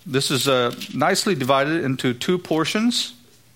This is nicely divided into two portions.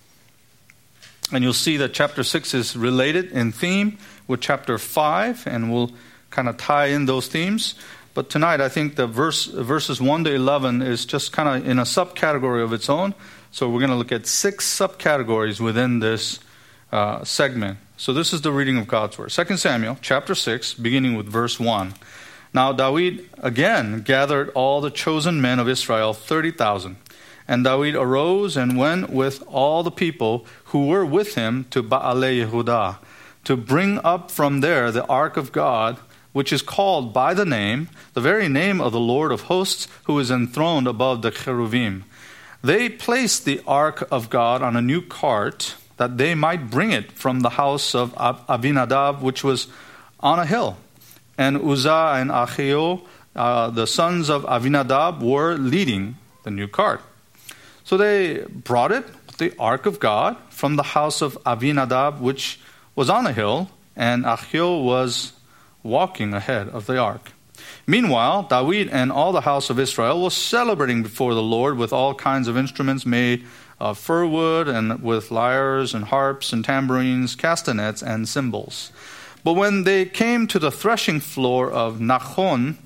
And you'll see that chapter 6 is related in theme with chapter 5, and we'll kind of tie in those themes. But tonight, I think the verses 1 to 11 is just kind of in a subcategory of its own. So we're going to look at 6 subcategories within this segment. So this is the reading of God's Word. 2 Samuel chapter 6, beginning with verse 1. Now David again gathered all the chosen men of Israel, 30,000. And David arose and went with all the people who were with him to Baale-Yehudah, to bring up from there the ark of God, which is called by the very name of the Lord of hosts, who is enthroned above the cherubim. They placed the ark of God on a new cart, that they might bring it from the house of Abinadab, which was on a hill. And Uzzah and Ahio, the sons of Abinadab, were leading the new cart. So they brought it, the ark of God, from the house of Abinadab, which was on a hill, and Ahio was walking ahead of the ark. Meanwhile, David and all the house of Israel was celebrating before the Lord with all kinds of instruments made of fir wood, and with lyres and harps and tambourines, castanets and cymbals. But when they came to the threshing floor of Nachon,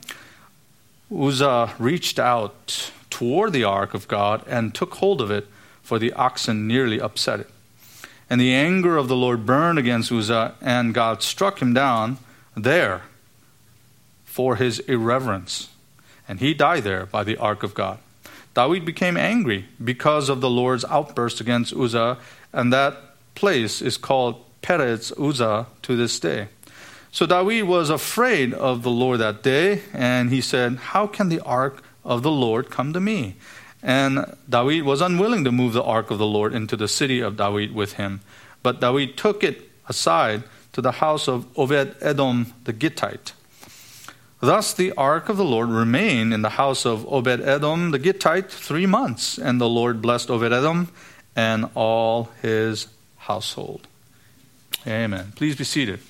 Uzzah reached out toward the ark of God and took hold of it, for the oxen nearly upset it. And the anger of the Lord burned against Uzzah, and God struck him down there for his irreverence. And he died there by the ark of God. David became angry because of the Lord's outburst against Uzzah, and that place is called Peretz Uzzah to this day. So David was afraid of the Lord that day, and he said, "How can the ark of the Lord come to me?" And David was unwilling to move the ark of the Lord into the city of David with him. But David took it aside to the house of Obed-Edom the Gittite. Thus the ark of the Lord remained in the house of Obed-Edom the Gittite 3 months, and the Lord blessed Obed-Edom and all his household. Amen. Please be seated.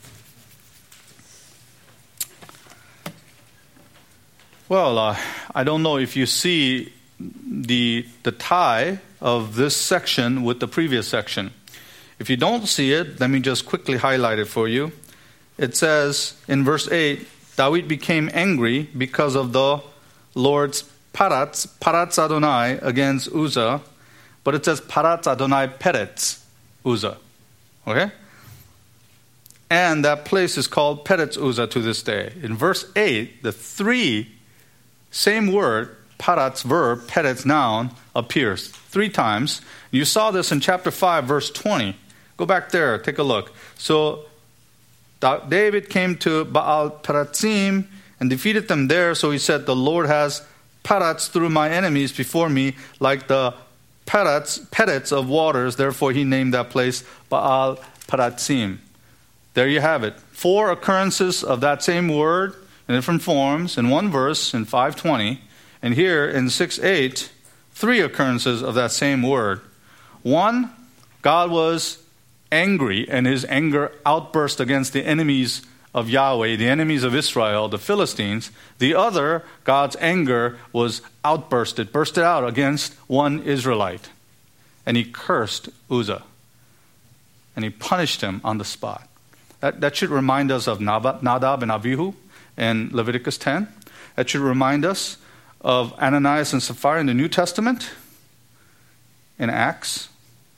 Well, I don't know if you see the tie of this section with the previous section. If you don't see it, let me just quickly highlight it for you. It says in verse 8, David became angry because of the Lord's Paratz Adonai against Uzzah, but it says Paratz Adonai Peretz Uzzah. Okay? And that place is called Peretz Uzzah to this day. In verse 8, the same word, paratz verb, peretz noun, appears 3 times. You saw this in chapter 5, verse 20. Go back there, take a look. So David came to Baal Peratzim and defeated them there. So he said, the Lord has paratz through my enemies before me, like the peretz of waters. Therefore he named that place Baal Peratzim. There you have it. 4 occurrences of that same word in different forms, in one verse in 5:20, and here in 6:8, 3 occurrences of that same word. 1, God was angry, and his anger outburst against the enemies of Yahweh, the enemies of Israel, the Philistines. The other, God's anger was bursted out against one Israelite, and he cursed Uzzah, and he punished him on the spot. That should remind us of Nadab and Abihu in Leviticus 10. That should remind us of Ananias and Sapphira in the New Testament, in Acts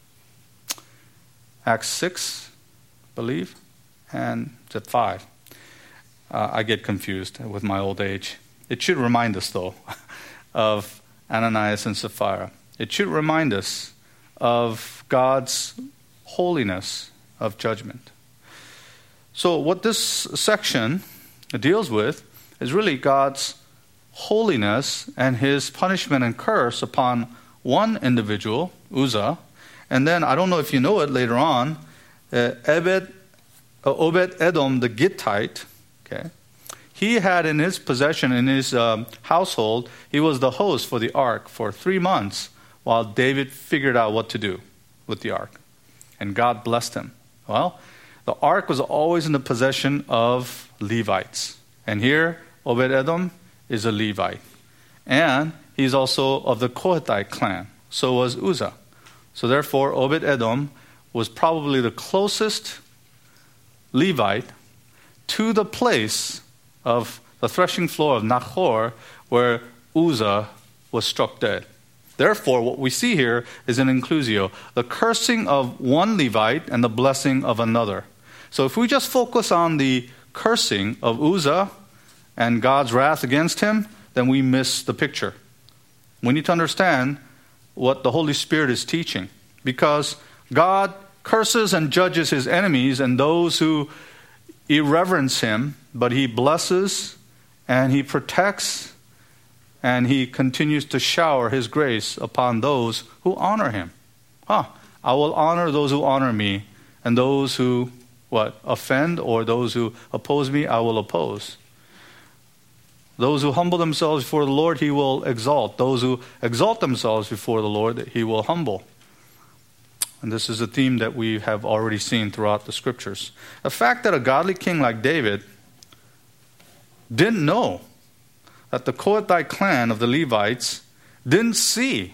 6, I believe, and is it 5? I get confused with my old age. It should remind us, though, of Ananias and Sapphira. It should remind us of God's holiness of judgment. So what this section deals with is really God's holiness and his punishment and curse upon one individual, Uzzah. And then, I don't know if you know it later on, Obed-Edom the Gittite, okay, he had in his possession, in his household, he was the host for the ark for 3 months while David figured out what to do with the ark. And God blessed him. Well, the ark was always in the possession of Levites. And here, Obed-Edom is a Levite. And he's also of the Kohathite clan. So was Uzzah. So therefore, Obed-Edom was probably the closest Levite to the place of the threshing floor of Nachor where Uzzah was struck dead. Therefore, what we see here is an inclusio, the cursing of one Levite and the blessing of another. So if we just focus on the cursing of Uzzah and God's wrath against him, then we miss the picture. We need to understand what the Holy Spirit is teaching, because God curses and judges his enemies and those who irreverence him, but he blesses and he protects and he continues to shower his grace upon those who honor him. I will honor those who honor me, and those who offend, or those who oppose me, I will oppose. Those who humble themselves before the Lord, he will exalt. Those who exalt themselves before the Lord, he will humble. And this is a theme that we have already seen throughout the scriptures. The fact that a godly king like David didn't know that the Kohathite clan of the Levites didn't see.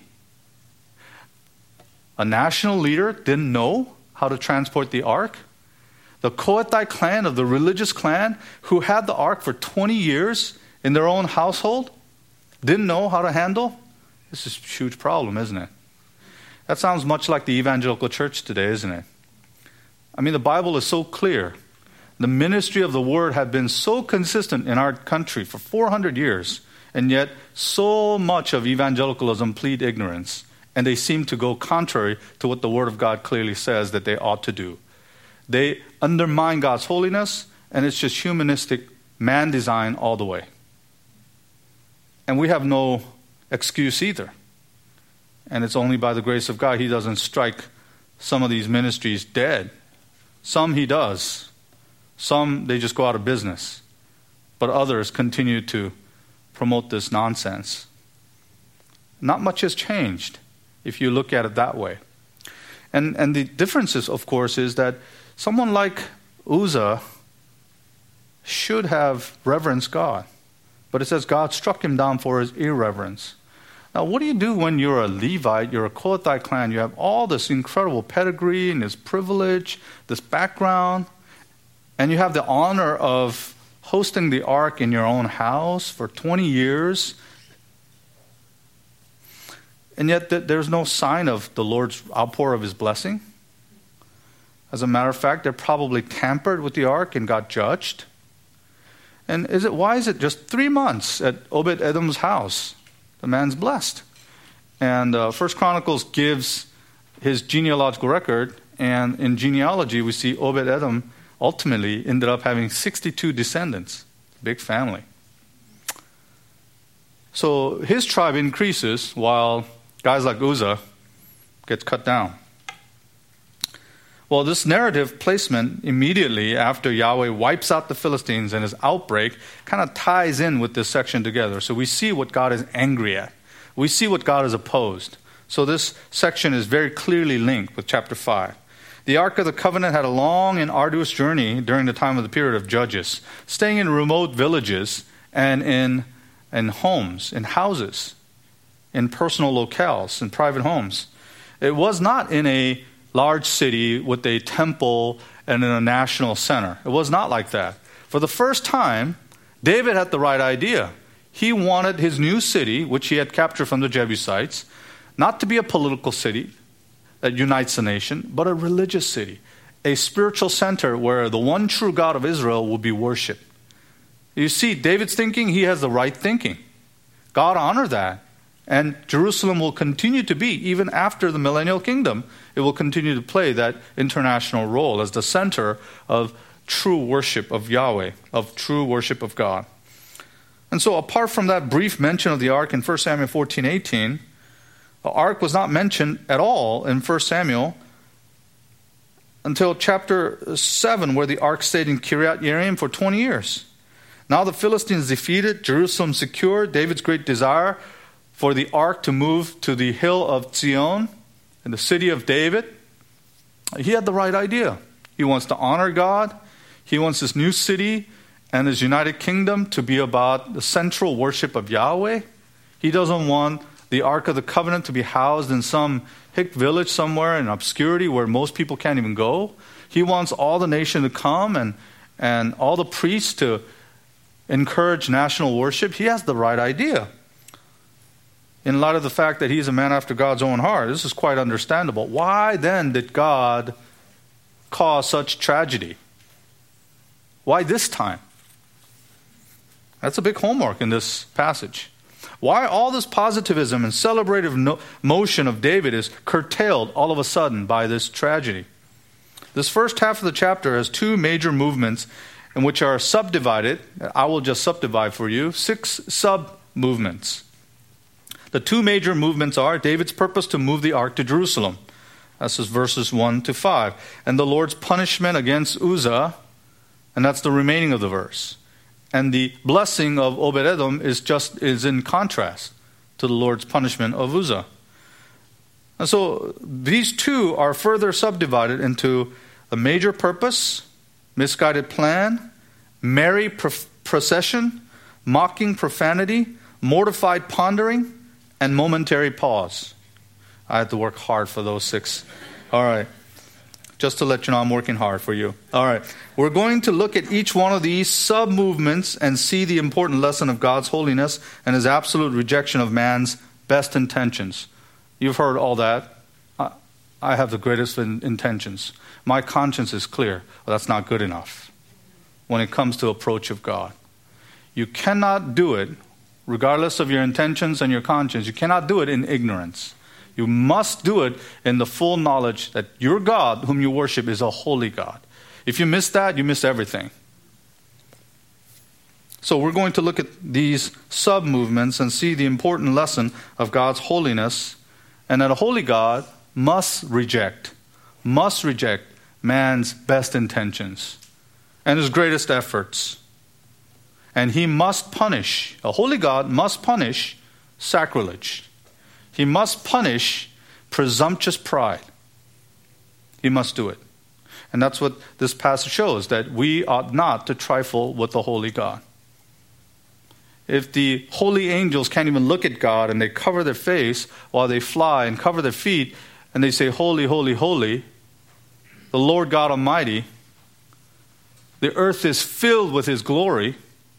A national leader didn't know how to transport the ark. The Kohathite clan of the religious clan who had the ark for 20 years in their own household didn't know how to handle. This is a huge problem, isn't it? That sounds much like the evangelical church today, isn't it? I mean, the Bible is so clear. The ministry of the word had been so consistent in our country for 400 years, and yet so much of evangelicalism plead ignorance, and they seem to go contrary to what the word of God clearly says that they ought to do. They undermine God's holiness, and it's just humanistic man design all the way. And we have no excuse either. And it's only by the grace of God he doesn't strike some of these ministries dead. Some he does. Some, they just go out of business. But others continue to promote this nonsense. Not much has changed if you look at it that way. And the differences, of course, is that someone like Uzzah should have reverenced God. But it says God struck him down for his irreverence. Now, what do you do when you're a Levite, you're a Kohathite clan, you have all this incredible pedigree and this privilege, this background, and you have the honor of hosting the ark in your own house for 20 years, and yet there's no sign of the Lord's outpour of his blessing? As a matter of fact, they probably tampered with the ark and got judged. And why is it just 3 months at Obed-Edom's house? The man's blessed. And 1 Chronicles gives his genealogical record, and in genealogy we see Obed-Edom ultimately ended up having 62 descendants. Big family. So his tribe increases while guys like Uzzah gets cut down. Well, this narrative placement immediately after Yahweh wipes out the Philistines and his outbreak kind of ties in with this section together. So we see what God is angry at. We see what God is opposed. So this section is very clearly linked with chapter 5. The Ark of the Covenant had a long and arduous journey during the time of the period of Judges, staying in remote villages and in homes, in houses, in personal locales, in private homes. It was not in a large city with a temple and in a national center. It was not like that. For the first time, David had the right idea. He wanted his new city, which he had captured from the Jebusites, not to be a political city that unites the nation, but a religious city, a spiritual center where the one true God of Israel will be worshipped. You see, David's thinking, he has the right thinking. God honored that. And Jerusalem will continue to be, even after the millennial kingdom, it will continue to play that international role as the center of true worship of Yahweh, of true worship of God. And so apart from that brief mention of the ark in 1 Samuel 14:18, the ark was not mentioned at all in 1 Samuel until chapter 7, where the ark stayed in Kiryat Yearim for 20 years. Now the Philistines defeated, Jerusalem secured, David's great desire for the ark to move to the hill of Zion in the city of David. He had the right idea. He wants to honor God. He wants this new city and his united kingdom to be about the central worship of Yahweh. He doesn't want the Ark of the Covenant to be housed in some hick village somewhere in obscurity where most people can't even go. He wants all the nation to come and all the priests to encourage national worship. He has the right idea. In light of the fact that he's a man after God's own heart, this is quite understandable. Why then did God cause such tragedy? Why this time? That's a big homework in this passage. Why all this positivism and celebrative motion of David is curtailed all of a sudden by this tragedy? This first half of the chapter has two major movements in which are subdivided. I will just subdivide for you 6 sub-movements. The two major movements are David's purpose to move the ark to Jerusalem. This is verses 1 to 5. And the Lord's punishment against Uzzah, and that's the remaining of the verse. And the blessing of Obed-Edom is in contrast to the Lord's punishment of Uzzah. And so these two are further subdivided into a major purpose, misguided plan, merry procession, mocking profanity, mortified pondering, and momentary pause. I had to work hard for those 6. All right. Just to let you know, I'm working hard for you. All right. We're going to look at each one of these sub-movements and see the important lesson of God's holiness and his absolute rejection of man's best intentions. You've heard all that. I have the greatest intentions. My conscience is clear. Well, that's not good enough when it comes to approach of God. You cannot do it, regardless of your intentions and your conscience. You cannot do it in ignorance. You must do it in the full knowledge that your God, whom you worship, is a holy God. If you miss that, you miss everything. So we're going to look at these sub-movements and see the important lesson of God's holiness, and that a holy God must reject man's best intentions and his greatest efforts. And he must punish, a holy God must punish sacrilege. He must punish presumptuous pride. He must do it. And that's what this passage shows, that we ought not to trifle with the holy God. If the holy angels can't even look at God and they cover their face while they fly and cover their feet and they say, holy, holy, holy, the Lord God Almighty, the earth is filled with his glory,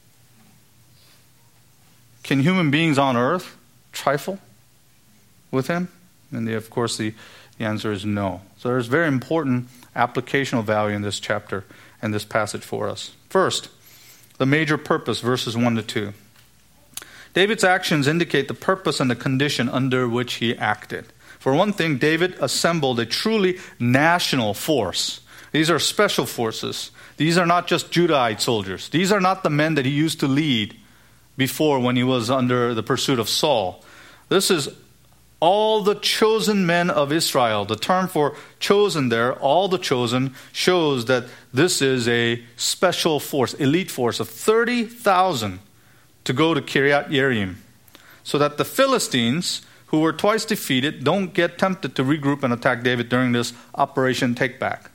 can human beings on earth trifle with him? And of course the answer is no. So there's very important applicational value in this chapter and this passage for us. First, the major purpose, verses 1 to 2. David's actions indicate the purpose and the condition under which he acted. For one thing, David assembled a truly national force. These are special forces. These are not just Judahite soldiers. These are not the men that he used to lead before when he was under the pursuit of Saul. This is all the chosen men of Israel. The term for chosen there, all the chosen, shows that this is a special force, elite force of 30,000 to go to Kiryat Yearim, so that the Philistines, who were twice defeated, don't get tempted to regroup and attack David during this Operation Takeback.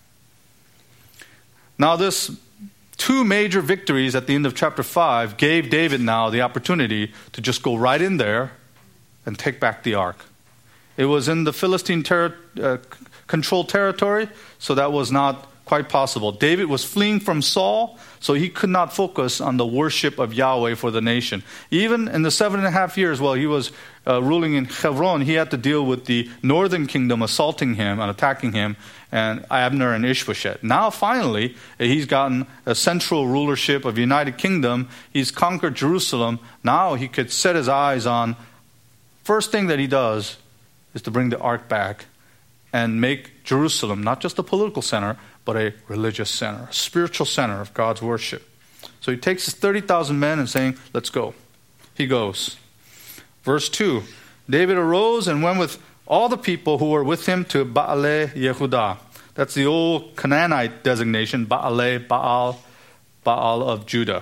Now this 2 major victories at the end of chapter 5 gave David now the opportunity to just go right in there and take back the ark. It was in the Philistine controlled territory, so that was not quite possible. David was fleeing from Saul, so he could not focus on the worship of Yahweh for the nation. Even in the 7.5 years while he was ruling in Hebron, he had to deal with the northern kingdom assaulting him and attacking him, and Abner and Ishbosheth. Now finally, he's gotten a central rulership of United Kingdom. He's conquered Jerusalem. Now he could set his eyes on, first thing that he does is to bring the ark back and make Jerusalem not just a political center, but a religious center, a spiritual center of God's worship. So he takes his 30,000 men and saying, let's go. He goes. Verse 2, David arose and went with all the people who were with him to Baaleh Yehudah. That's the old Canaanite designation, Baaleh, Baal of Judah.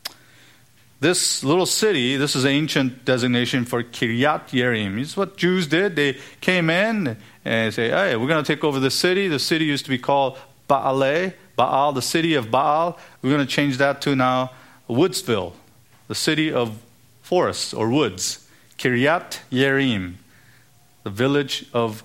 This little city, this is an ancient designation for Kiryat Yearim. This is what Jews did. They came in and say, hey, we're going to take over the city. The city used to be called Baaleh, Baal, the city of Baal. We're going to change that to now Woodsville, the city of forests or woods. Kiryat Yearim, the village of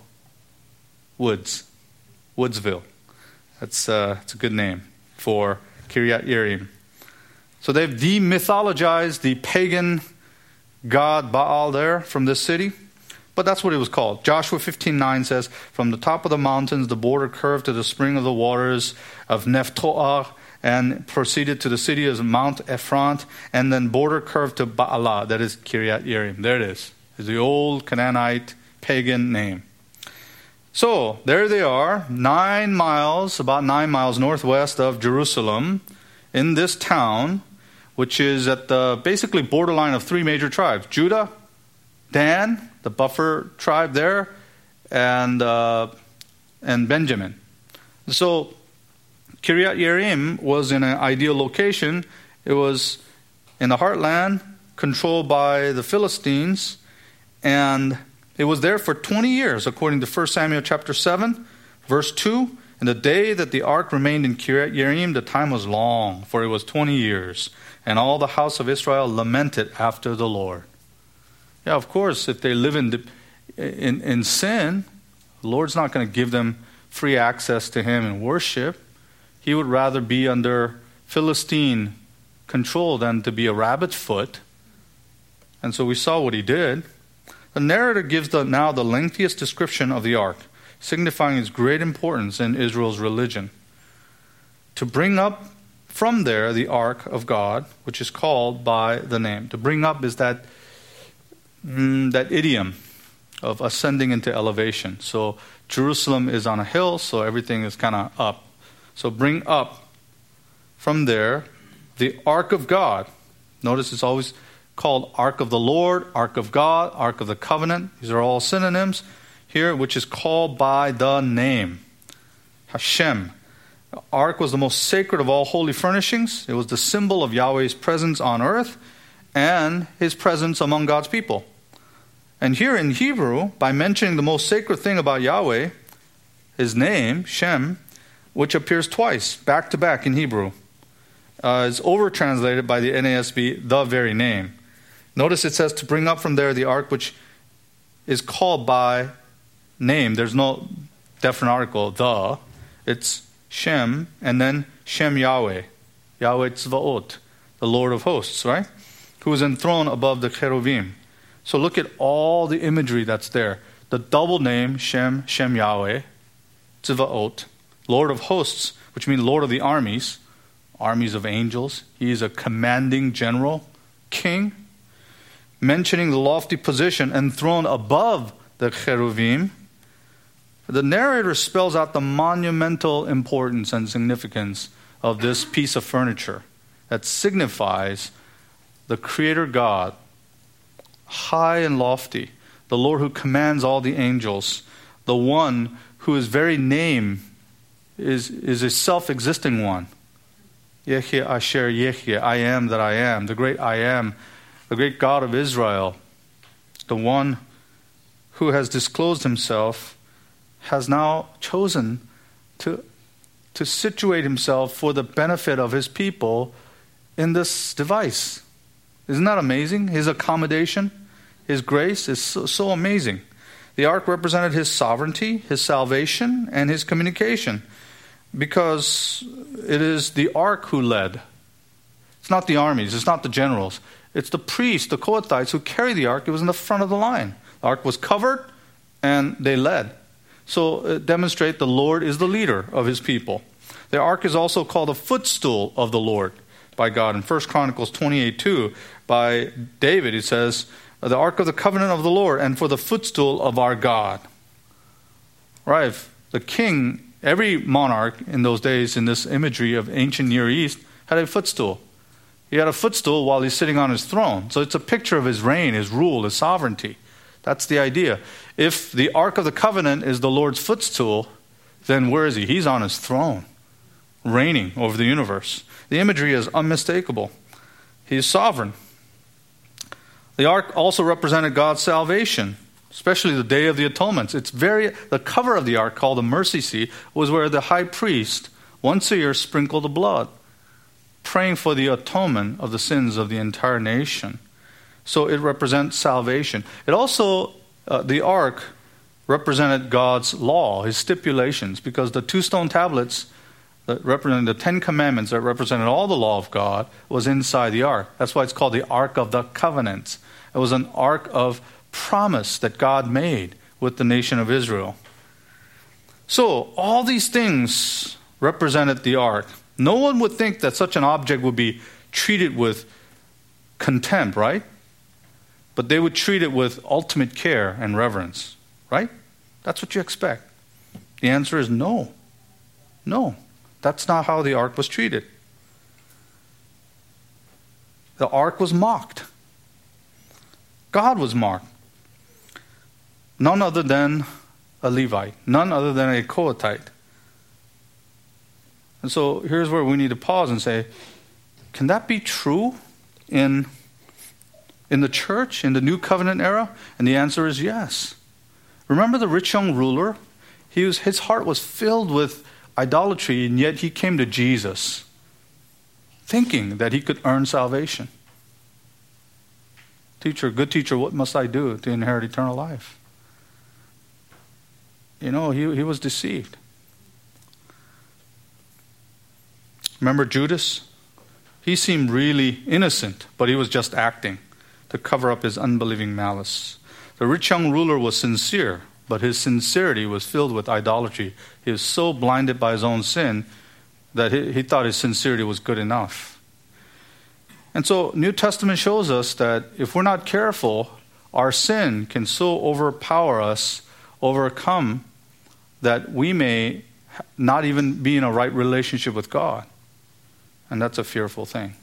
Woodsville. It's a good name for Kiryat Yearim. So they've demythologized the pagan god Baal there from this city. But that's what it was called. Joshua 15:9 says, from the top of the mountains, the border curved to the spring of the waters of Nephtoah, and proceeded to the city of Mount Ephron, and then border curved to Baalah, that is Kiryat Yearim. There it is. It's the old Canaanite pagan name. So there they are, about 9 miles northwest of Jerusalem, in this town, which is at the basically borderline of 3 major tribes: Judah, Dan, the buffer tribe there, and Benjamin. So Kiryat Yearim was in an ideal location. It was in the heartland, controlled by the Philistines, and it was there for 20 years, according to 1 Samuel chapter 7, verse 2. In the day that the ark remained in Kiryat Yearim, the time was long, for it was 20 years. And all the house of Israel lamented after the Lord. Yeah, of course, if they live in sin, the Lord's not going to give them free access to Him in worship. He would rather be under Philistine control than to be a rabbit's foot. And so we saw what He did. The narrator gives now the lengthiest description of the ark, signifying its great importance in Israel's religion. To bring up from there the ark of God, which is called by the name. To bring up is that idiom of ascending into elevation. So Jerusalem is on a hill, so everything is kind of up. So bring up from there the ark of God. Notice it's always called Ark of the Lord, Ark of God, Ark of the Covenant. These are all synonyms here, which is called by the name, Hashem. The ark was the most sacred of all holy furnishings. It was the symbol of Yahweh's presence on earth and His presence among God's people. And here in Hebrew, by mentioning the most sacred thing about Yahweh, His name, Shem, which appears twice, back to back in Hebrew, is over-translated by the NASB, the very name. Notice it says to bring up from there the ark which is called by name. There's no definite article, the. It's Shem, and then Shem Yahweh. Yahweh Tzvaot, the Lord of hosts, right? Who is enthroned above the cherubim. So look at all the imagery that's there. The double name, Shem Yahweh, Tzvaot, Lord of hosts, which means Lord of the armies of angels. He is a commanding general, king. Mentioning the lofty position enthroned above the cherubim, the narrator spells out the monumental importance and significance of this piece of furniture that signifies the Creator God, high and lofty, the Lord who commands all the angels, the one whose very name is a self-existing one. Yehye Asher Yehye, I am that I am, the great I am, the great God of Israel, the one who has disclosed Himself, has now chosen to situate Himself for the benefit of His people in this device. Isn't that amazing? His accommodation, His grace is so amazing. The ark represented His sovereignty, His salvation, and His communication, because it is the ark who led. It's not the armies, it's not the generals. It's the priests, the Kohathites, who carried the ark. It was in the front of the line. The ark was covered, and they led. So it demonstrates the Lord is the leader of His people. The ark is also called a footstool of the Lord by God. In 1 Chronicles 28:2, by David, it says, the ark of the covenant of the Lord, and for the footstool of our God. Right? The king, every monarch in those days, in this imagery of ancient Near East, had a footstool. He had a footstool while he's sitting on his throne. So it's a picture of his reign, his rule, his sovereignty. That's the idea. If the Ark of the Covenant is the Lord's footstool, then where is He? He's on His throne, reigning over the universe. The imagery is unmistakable. He is sovereign. The Ark also represented God's salvation, especially the Day of the Atonement. The cover of the Ark, called the mercy seat, was where the high priest, once a year, sprinkled the blood, praying for the atonement of the sins of the entire nation. So it represents salvation. It also, the ark represented God's law, his stipulations, because the 2 stone tablets that represented the 10 commandments that represented all the law of God was inside the ark. That's why it's called the Ark of the Covenant. It was an ark of promise that God made with the nation of Israel. So all these things represented the ark. No one would think that such an object would be treated with contempt, right? But they would treat it with ultimate care and reverence, right? That's what you expect. The answer is no. No, that's not how the ark was treated. The ark was mocked. God was mocked. None other than a Levite, none other than a Kohathite. And so here's where we need to pause and say, can that be true in the church, in the New Covenant era? And the answer is yes. Remember the rich young ruler? His heart was filled with idolatry, and yet he came to Jesus thinking that he could earn salvation. Teacher, good teacher, what must I do to inherit eternal life? You know, he was deceived. Remember Judas? He seemed really innocent, but he was just acting to cover up his unbelieving malice. The rich young ruler was sincere, but his sincerity was filled with idolatry. He was so blinded by his own sin that he thought his sincerity was good enough. And so New Testament shows us that if we're not careful, our sin can so overpower us, overcome, that we may not even be in a right relationship with God. And that's a fearful thing.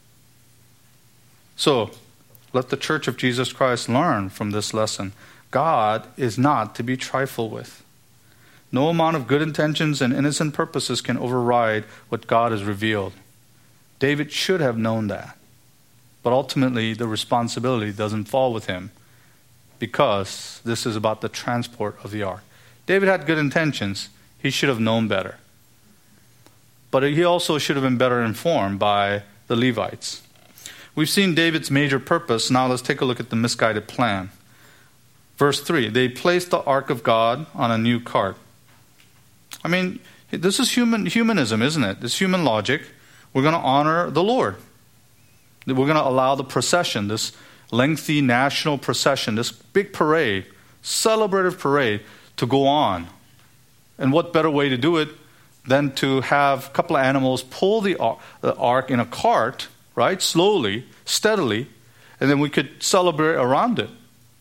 So, let the Church of Jesus Christ learn from this lesson. God is not to be trifled with. No amount of good intentions and innocent purposes can override what God has revealed. David should have known that. But ultimately, the responsibility doesn't fall with him, because this is about the transport of the ark. David had good intentions. He should have known better. But he also should have been better informed by the Levites. We've seen David's major purpose. Now let's take a look at the misguided plan. Verse 3, they placed the ark of God on a new cart. I mean, this is humanism, isn't it? It's human logic. We're going to honor the Lord. We're going to allow the procession, this lengthy national procession, this big parade, celebrative parade, to go on. And what better way to do it than to have a couple of animals pull the ark in a cart, right, slowly, steadily, and then we could celebrate around it.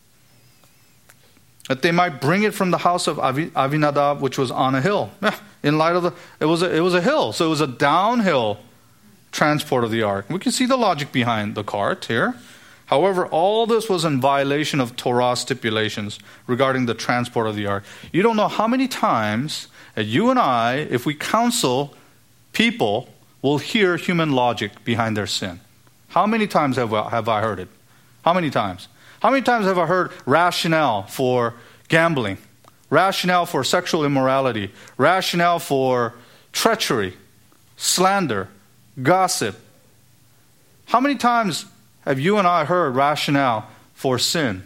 That they might bring it from the house of Avinadab, which was on a hill. In light of it was a hill, so it was a downhill transport of the ark. We can see the logic behind the cart here. However, all this was in violation of Torah stipulations regarding the transport of the ark. You don't know how many times that you and I, if we counsel people, will hear human logic behind their sin. How many times have I heard it? How many times? How many times have I heard rationale for gambling, rationale for sexual immorality, rationale for treachery, slander, gossip? How many times have you and I heard rationale for sin?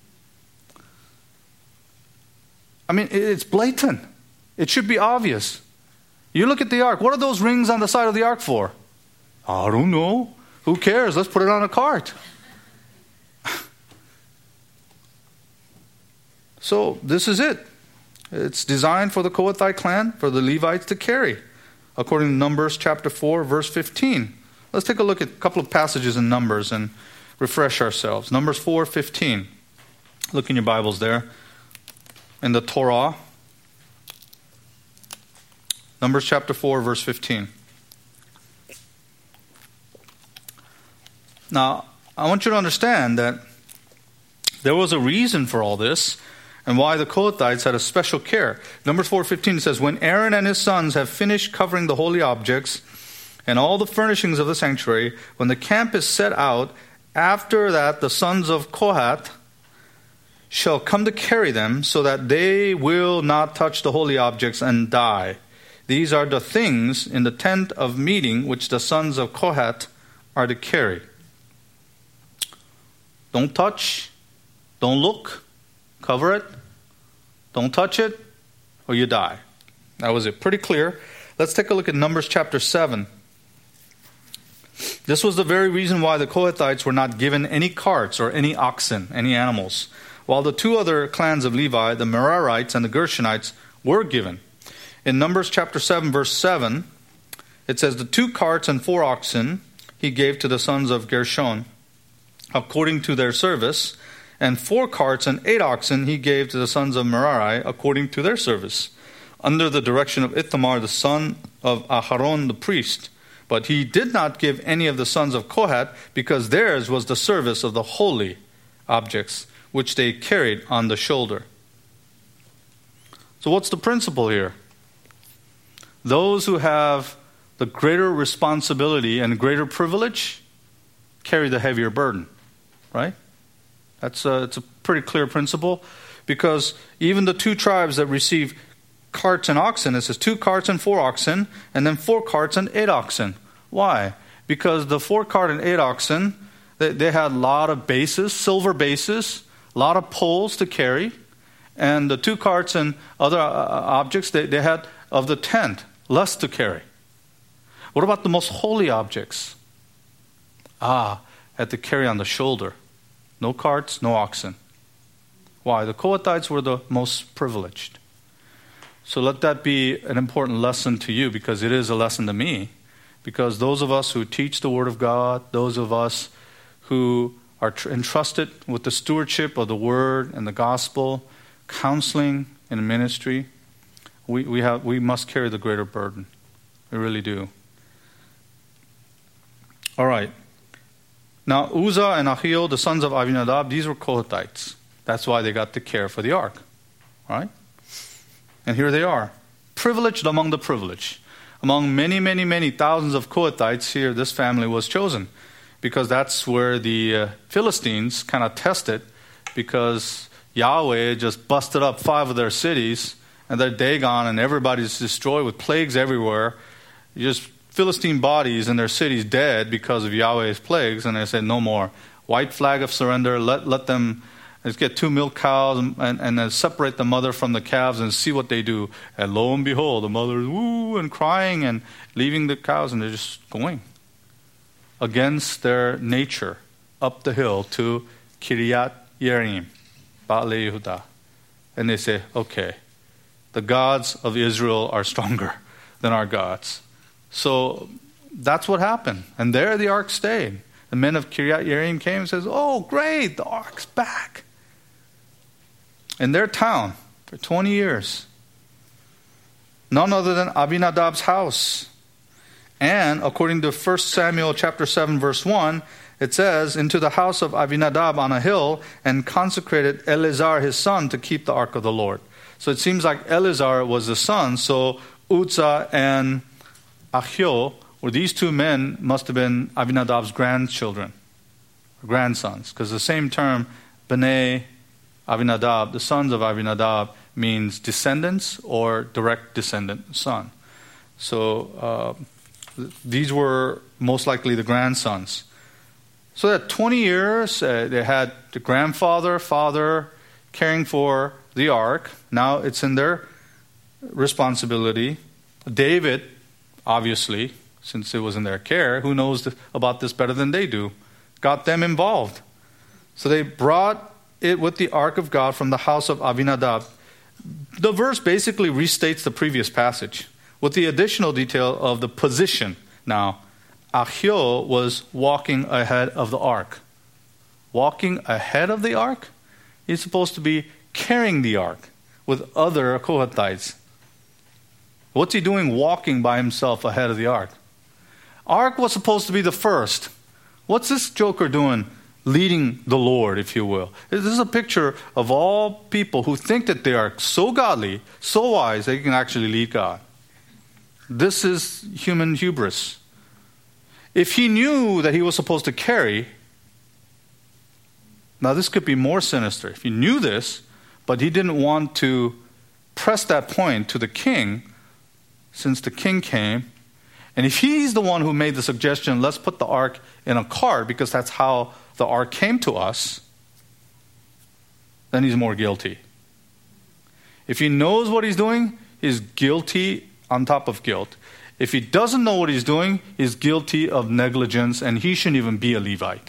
I mean, it's blatant. It should be obvious. You look at the ark. What are those rings on the side of the ark for? I don't know. Who cares? Let's put it on a cart. So this is it. It's designed for the Kohathite clan, for the Levites to carry, according to Numbers chapter 4, verse 15. Let's take a look at a couple of passages in Numbers and refresh ourselves. Numbers 4:15. Look in your Bibles there. In the Torah. Numbers chapter 4, verse 15. Now, I want you to understand that there was a reason for all this and why the Kohathites had a special care. Numbers 4:15 says, when Aaron and his sons have finished covering the holy objects and all the furnishings of the sanctuary, when the camp is set out, after that the sons of Kohath shall come to carry them, so that they will not touch the holy objects and die. These are the things in the tent of meeting which the sons of Kohath are to carry. Don't touch, don't look, cover it, don't touch it, or you die. That was it. Pretty clear. Let's take a look at Numbers chapter 7. This was the very reason why the Kohathites were not given any carts or any oxen, any animals, while the two other clans of Levi, the Merarites and the Gershonites, were given. In Numbers chapter 7, verse 7, it says, the 2 carts and 4 oxen he gave to the sons of Gershon, according to their service, and 4 carts and 8 oxen he gave to the sons of Merari, according to their service, under the direction of Ithamar, the son of Aharon the priest. But he did not give any of the sons of Kohath, because theirs was the service of the holy objects, which they carried on the shoulder. So what's the principle here? Those who have the greater responsibility and greater privilege carry the heavier burden, right? It's a pretty clear principle, because even the 2 tribes that receive carts and oxen, it says 2 carts and 4 oxen, and then 4 carts and 8 oxen. Why? Because the 4 cart and 8 oxen, they had a lot of bases, silver bases, a lot of poles to carry, and the 2 carts and other objects, they had of the tent, less to carry. What about the most holy objects? Had to carry on the shoulder. No carts, no oxen. Why? The Kohathites were the most privileged. So let that be an important lesson to you, because it is a lesson to me. Because those of us who teach the Word of God, those of us who are entrusted with the stewardship of the Word and the Gospel, counseling and ministry, we must carry the greater burden. We really do. All right. Now, Uzzah and Ahio, the sons of Avinadab, these were Kohathites. That's why they got to care for the ark. All right? And here they are, privileged among the privileged. Among many, many, many thousands of Kohathites, here this family was chosen, because that's where the Philistines kind of tested, because Yahweh just busted up 5 of their cities, and they're Dagon, and everybody's destroyed with plagues everywhere. Just Philistine bodies in their cities dead because of Yahweh's plagues, and they said, no more. White flag of surrender, let them... Let's get 2 milk cows and then separate the mother from the calves and see what they do. And lo and behold, the mother is woo and crying and leaving the cows, and they're just going against their nature up the hill to Kiryat Yearim, Baal Yehuda. And they say, okay, the gods of Israel are stronger than our gods. So that's what happened. And there the ark stayed. The men of Kiryat Yearim came and says, oh, great, the ark's back. In their town for 20 years. None other than Abinadab's house. And according to 1 Samuel chapter 7 verse 1, it says, into the house of Abinadab on a hill, and consecrated Eleazar his son to keep the ark of the Lord. So it seems like Eleazar was the son, so Uzzah and Ahio, or these 2 men, must have been Abinadab's grandchildren, or grandsons, because the same term, Bnei Abinadab, the sons of Abinadab, means descendants or direct descendant son. So these were most likely the grandsons. So that 20 years, they had the grandfather, father caring for the ark. Now it's in their responsibility. David, obviously, since it was in their care, who knows about this better than they do, got them involved. So they brought it with the ark of God from the house of Abinadab. The verse basically restates the previous passage with the additional detail of the position. Now, Ahio was walking ahead of the ark. Walking ahead of the ark? He's supposed to be carrying the ark with other Kohathites. What's he doing walking by himself ahead of the ark? Ark was supposed to be the first. What's this joker doing leading the Lord, if you will? This is a picture of all people who think that they are so godly, so wise, they can actually lead God. This is human hubris. If he knew that he was supposed to carry, now this could be more sinister. If he knew this, but he didn't want to press that point to the king, since the king came, and if he's the one who made the suggestion, let's put the ark in a cart, because that's how the ark came to us, then he's more guilty. If he knows what he's doing, he's guilty on top of guilt. If he doesn't know what he's doing, he's guilty of negligence, and he shouldn't even be a Levite.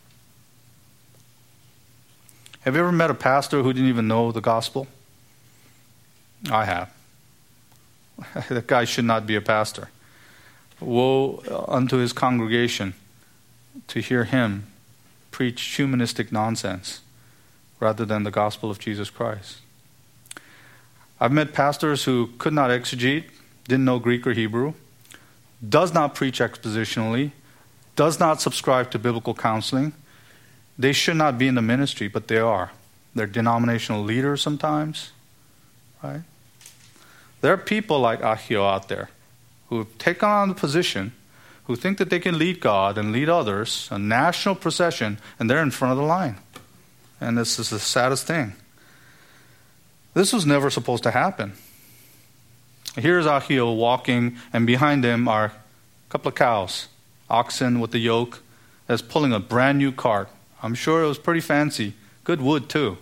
Have you ever met a pastor who didn't even know the gospel? I have. That guy should not be a pastor. Woe unto his congregation to hear him preach humanistic nonsense rather than the gospel of Jesus Christ. I've met pastors who could not exegete, didn't know Greek or Hebrew, does not preach expositionally, does not subscribe to biblical counseling. They should not be in the ministry, but they are. They're denominational leaders sometimes, right? There are people like Ahio out there who have taken on the position, who think that they can lead God and lead others, a national procession, and they're in front of the line. And this is the saddest thing. This was never supposed to happen. Here's Ahio walking, and behind him are a couple of cows, oxen with the yoke, that's pulling a brand new cart. I'm sure it was pretty fancy. Good wood, too.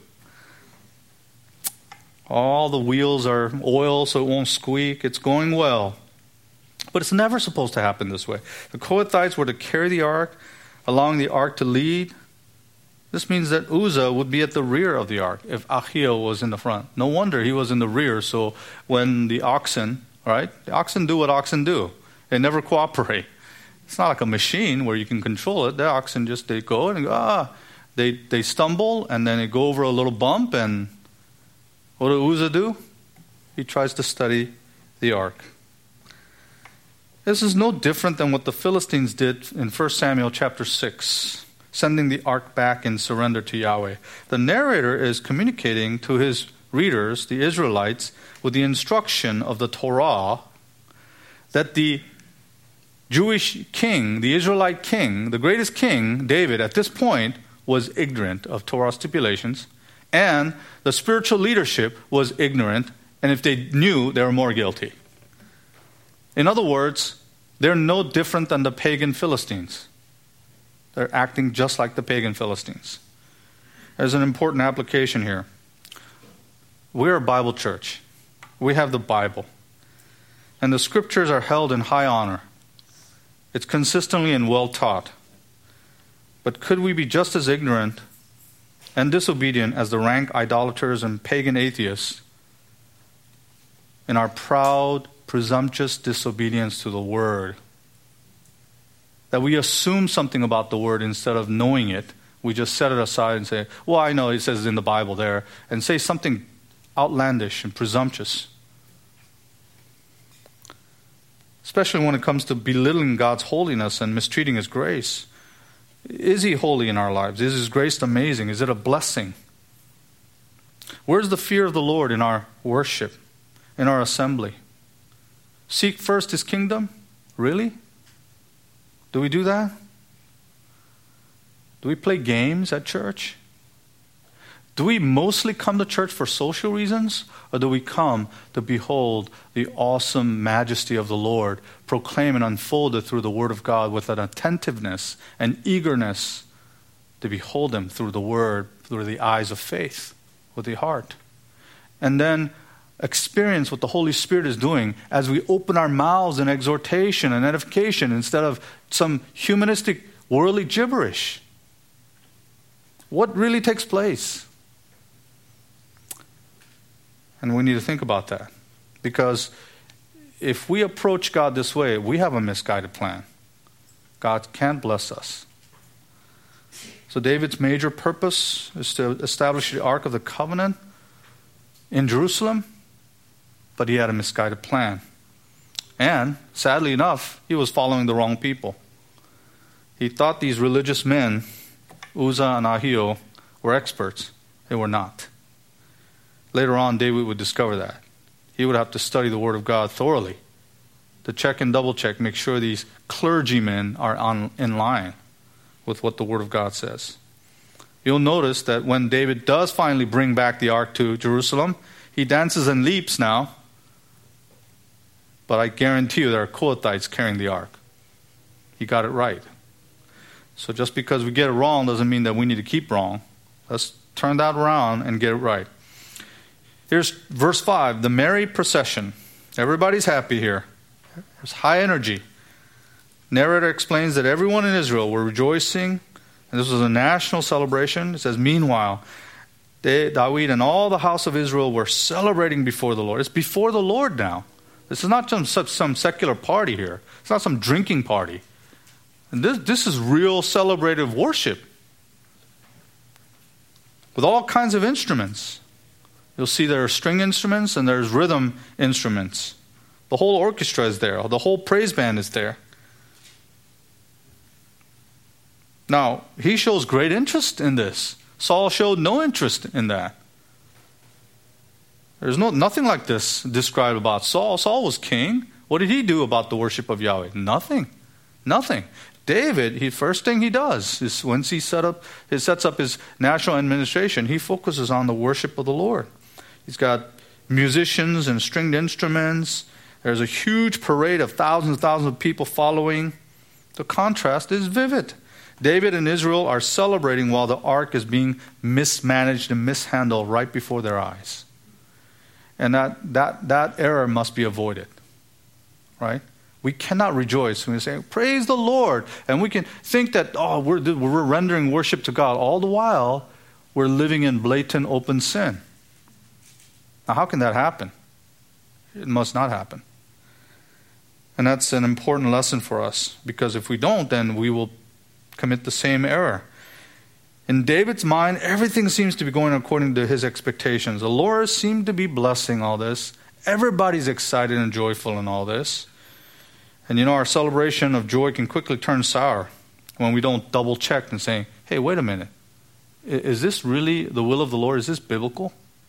All the wheels are oil so it won't squeak. It's going well. But it's never supposed to happen this way. The Kohathites were to carry the ark, allowing the ark to lead. This means that Uzzah would be at the rear of the ark if Ahio was in the front. No wonder he was in the rear. So when the oxen, right? The oxen do what oxen do. They never cooperate. It's not like a machine where you can control it. The oxen just, they go and go, they stumble and then they go over a little bump, and what does Uzzah do? He tries to study the ark. This is no different than what the Philistines did in 1 Samuel chapter 6, sending the ark back in surrender to Yahweh. The narrator is communicating to his readers, the Israelites, with the instruction of the Torah that the Jewish king, the Israelite king, the greatest king, David, at this point was ignorant of Torah stipulations, and the spiritual leadership was ignorant, and if they knew, they were more guilty. In other words, they're no different than the pagan Philistines. They're acting just like the pagan Philistines. There's an important application here. We're a Bible church. We have the Bible. And the scriptures are held in high honor. It's consistently and well taught. But could we be just as ignorant and disobedient as the rank idolaters and pagan atheists in our proud, presumptuous disobedience to the Word? That we assume something about the Word instead of knowing it. We just set it aside and say, well, I know it says in the Bible there, and say something outlandish and presumptuous. Especially when it comes to belittling God's holiness and mistreating His grace. Is He holy in our lives? Is His grace amazing? Is it a blessing? Where's the fear of the Lord in our worship, in our assembly? Seek first His kingdom? Really? Do we do that? Do we play games at church? Do we mostly come to church for social reasons? Or do we come to behold the awesome majesty of the Lord, proclaim and unfold it through the Word of God with an attentiveness and eagerness to behold Him through the Word, through the eyes of faith, with the heart? And then experience what the Holy Spirit is doing as we open our mouths in exhortation and edification instead of some humanistic, worldly gibberish. What really takes place? And we need to think about that. Because if we approach God this way, we have a misguided plan. God can't bless us. So David's major purpose is to establish the Ark of the Covenant in Jerusalem, but he had a misguided plan. And, sadly enough, he was following the wrong people. He thought these religious men, Uzzah and Ahio, were experts. They were not. Later on, David would discover that. He would have to study the Word of God thoroughly to check and double check, make sure these clergymen are in line with what the Word of God says. You'll notice that when David does finally bring back the ark to Jerusalem, he dances and leaps now. But I guarantee you there are Kohathites carrying the ark. He got it right. So just because we get it wrong doesn't mean that we need to keep wrong. Let's turn that around and get it right. Here's verse 5, the merry procession. Everybody's happy here. There's high energy. Narrator explains that everyone in Israel were rejoicing, and this was a national celebration. It says, meanwhile, David and all the house of Israel were celebrating before the Lord. It's before the Lord now. This is not some secular party here. It's not some drinking party. And this is real celebrative worship with all kinds of instruments. You'll see there are string instruments and there's rhythm instruments. The whole orchestra is there. The whole praise band is there. Now, he shows great interest in this. Saul showed no interest in that. There's nothing like this described about Saul. Saul was king. What did he do about the worship of Yahweh? Nothing. David, first thing he does is once he sets up his national administration, he focuses on the worship of the Lord. He's got musicians and stringed instruments. There's a huge parade of thousands of people following. The contrast is vivid. David and Israel are celebrating while the ark is being mismanaged and mishandled right before their eyes. And that error must be avoided. Right? We cannot rejoice when we say, praise the Lord. And we can think that, we're rendering worship to God. All the while, we're living in blatant open sin. Now, how can that happen? It must not happen. And that's an important lesson for us. Because if we don't, then we will commit the same error. In David's mind, everything seems to be going according to his expectations. The Lord seemed to be blessing all this. Everybody's excited and joyful in all this. And our celebration of joy can quickly turn sour when we don't double check and say, hey, wait a minute. Is this really the will of the Lord? Is this biblical?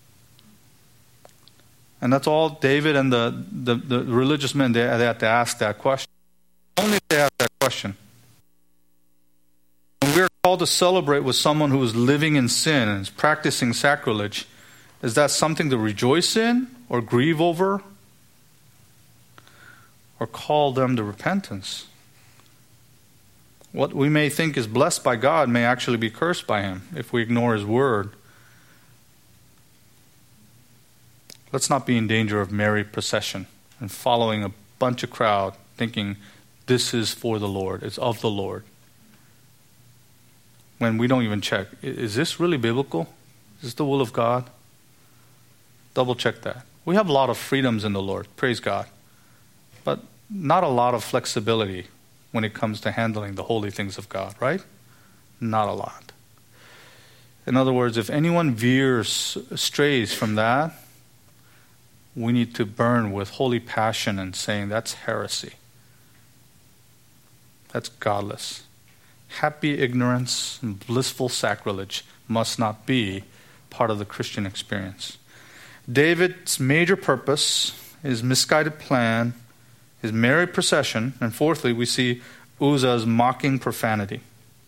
And that's all David and the religious men, they had to ask that question. Only if they ask that question. When we're called to celebrate with someone who is living in sin and is practicing sacrilege, is that something to rejoice in or grieve over or call them to repentance? What we may think is blessed by God may actually be cursed by Him if we ignore His word. Let's not be in danger of merry procession and following a bunch of crowd thinking this is for the Lord, it's of the Lord. When we don't even check, is this really biblical? Is this the will of God? Double check that. We have a lot of freedoms in the Lord, praise God. But not a lot of flexibility when it comes to handling the holy things of God, right? Not a lot. In other words, if anyone strays from that, we need to burn with holy passion and saying that's heresy. That's godless. Happy ignorance and blissful sacrilege must not be part of the Christian experience. David's major purpose, his misguided plan, his merry procession, and fourthly, we see Uzzah's mocking profanity.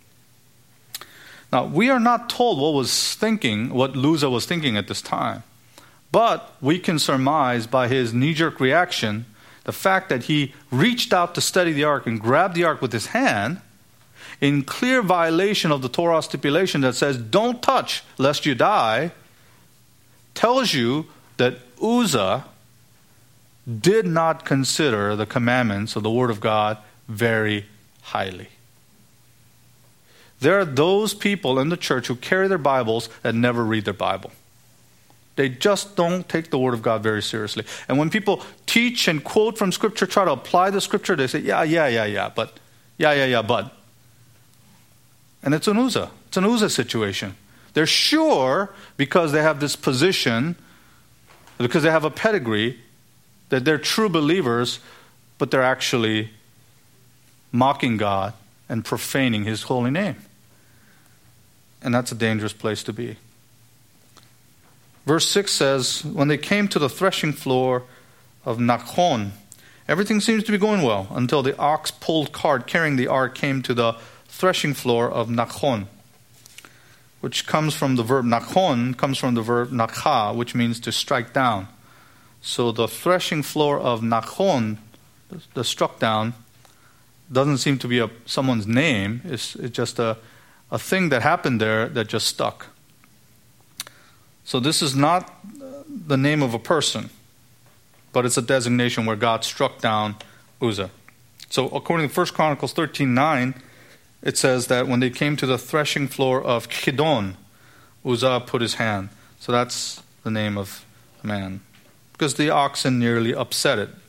Now, we are not told what Uzzah was thinking at this time. But we can surmise by his knee-jerk reaction, the fact that he reached out to steady the ark and grabbed the ark with his hand, in clear violation of the Torah stipulation that says, don't touch lest you die, tells you that Uzzah did not consider the commandments of the Word of God very highly. There are those people in the church who carry their Bibles that never read their Bible. They just don't take the Word of God very seriously. And when people teach and quote from Scripture, try to apply the Scripture, they say, but. And it's an Uzzah. It's an Uzzah situation. They're sure, because they have this position, because they have a pedigree, that they're true believers, but they're actually mocking God and profaning His holy name. And that's a dangerous place to be. Verse 6 says, when they came to the threshing floor of Nachon, everything seems to be going well until the ox-pulled cart carrying the ark came to the threshing floor of Nachon, which comes from the verb Nachon, comes from the verb Nakha, which means to strike down. So the threshing floor of Nachon, the struck down, doesn't seem to be someone's name. It's just a thing that happened there that just stuck. So this is not the name of a person, but it's a designation where God struck down Uzzah. So according to 1 Chronicles 13:9, it says that when they came to the threshing floor of Chidon, Uzzah put his hand. So that's the name of the man, because the oxen nearly upset it.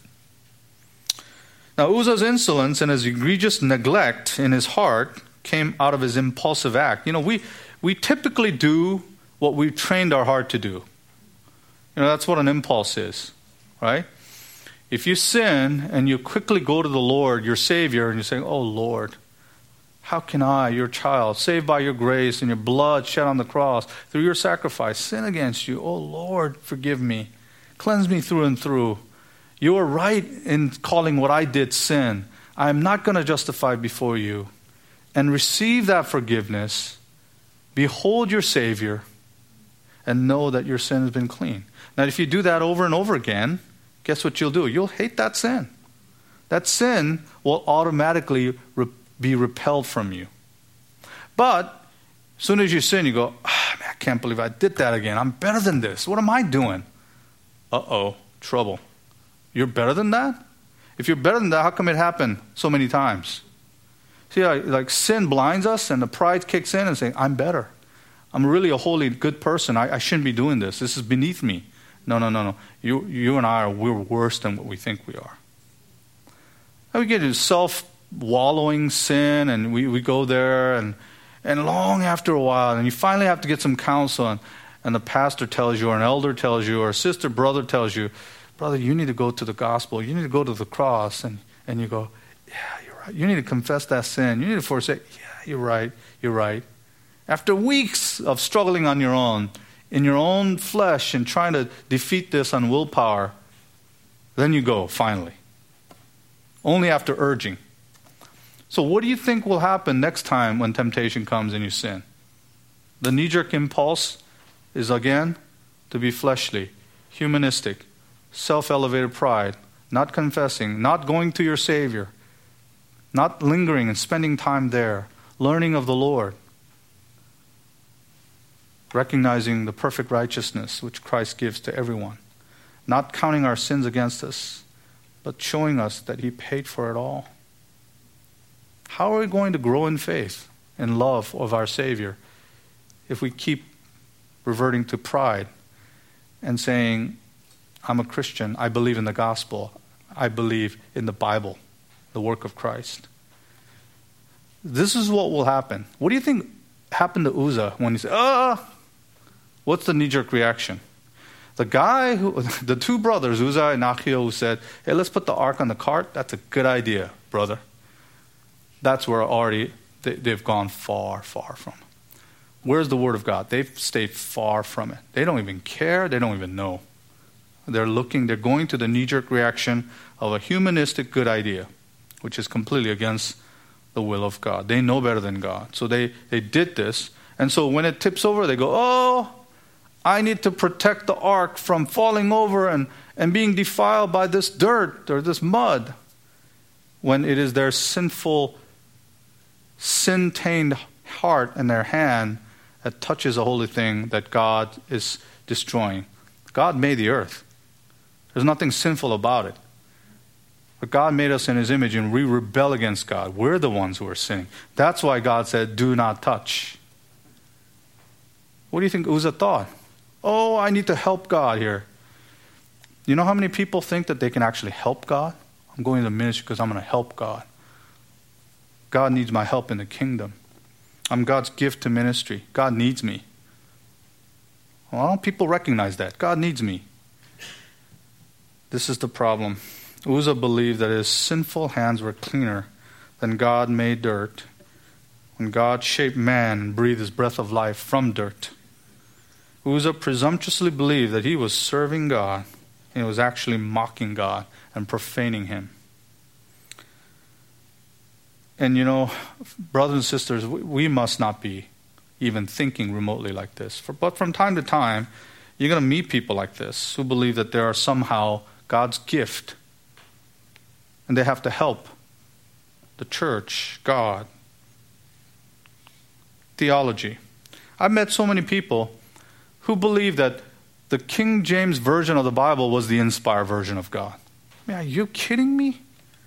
Now Uzzah's insolence and his egregious neglect in his heart came out of his impulsive act. We typically do what we've trained our heart to do. That's what an impulse is, right? If you sin and you quickly go to the Lord, your Savior, and you say, "Oh Lord, how can I, your child, saved by your grace and your blood shed on the cross, through your sacrifice, sin against you? Oh Lord, forgive me. Cleanse me through and through. You are right in calling what I did sin. I am not going to justify before you." And receive that forgiveness. Behold your Savior and know that your sin has been clean. Now, if you do that over and over again, guess what you'll do? You'll hate that sin. That sin will automatically be repelled from you. But as soon as you sin, you go, man, I can't believe I did that again. I'm better than this. What am I doing? Uh-oh, trouble. You're better than that? If you're better than that, how come it happened so many times? See, like sin blinds us and the pride kicks in and saying, I'm better. I'm really a holy, good person. I shouldn't be doing this. This is beneath me. No. You and I, we're worse than what we think we are. And we get into self-wallowing sin, and we go there, and long after a while, and you finally have to get some counsel, and the pastor tells you, or an elder tells you, or a sister, brother tells you, brother, you need to go to the gospel. You need to go to the cross. And you go, yeah, you're right. You need to confess that sin. You need to forsake. Yeah, you're right. After weeks of struggling on your own, in your own flesh, and trying to defeat this on willpower, then you go, finally. Only after urging. So what do you think will happen next time when temptation comes and you sin? The knee-jerk impulse is again to be fleshly, humanistic, self-elevated pride, not confessing, not going to your Savior, not lingering and spending time there, learning of the Lord, recognizing the perfect righteousness which Christ gives to everyone, not counting our sins against us, but showing us that He paid for it all. How are we going to grow in faith and love of our Savior if we keep reverting to pride and saying, I'm a Christian, I believe in the gospel, I believe in the Bible, the work of Christ? This is what will happen. What do you think happened to Uzzah when he said, what's the knee-jerk reaction? The two brothers, Uzzah and Achio, who said, hey, let's put the ark on the cart. That's a good idea, brother. That's where already they've gone far, far from. Where's the word of God? They've stayed far from it. They don't even care. They don't even know. They're going to the knee-jerk reaction of a humanistic good idea, which is completely against the will of God. They know better than God. So they did this. And so when it tips over, they go, I need to protect the ark from falling over and being defiled by this dirt or this mud. When it is their sinful, sin-tainted heart and their hand that touches a holy thing that God is destroying. God made the earth. There's nothing sinful about it. But God made us in His image, and we rebel against God. We're the ones who are sinning. That's why God said, do not touch. What do you think Uzzah thought? I need to help God here. You know how many people think that they can actually help God? I'm going to the ministry because I'm going to help God. God needs my help in the kingdom. I'm God's gift to ministry. God needs me. Well, why don't people recognize that? God needs me. This is the problem. Uzzah believed that his sinful hands were cleaner than God made dirt. When God shaped man and breathed His breath of life from dirt. Uzzah presumptuously believed that he was serving God, and he was actually mocking God and profaning Him. And brothers and sisters, we must not be even thinking remotely like this. But from time to time, you're going to meet people like this who believe that they are somehow God's gift. And they have to help the church, God, theology. I've met so many people who believed that the King James Version of the Bible was the inspired version of God. I mean, are you kidding me?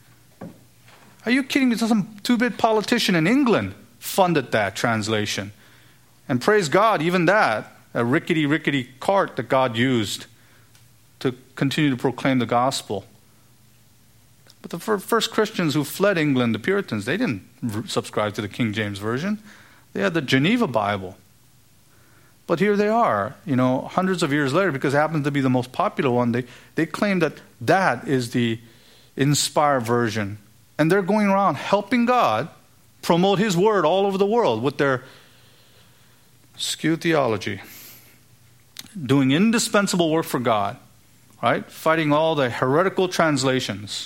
Are you kidding me? Some two-bit politician in England funded that translation. And praise God, even that, a rickety cart that God used to continue to proclaim the gospel. But the first Christians who fled England, the Puritans, they didn't subscribe to the King James Version. They had the Geneva Bible. But here they are, hundreds of years later, because it happens to be the most popular one, they claim that that is the inspired version. And they're going around helping God promote His word all over the world with their skewed theology. Doing indispensable work for God, right? Fighting all the heretical translations.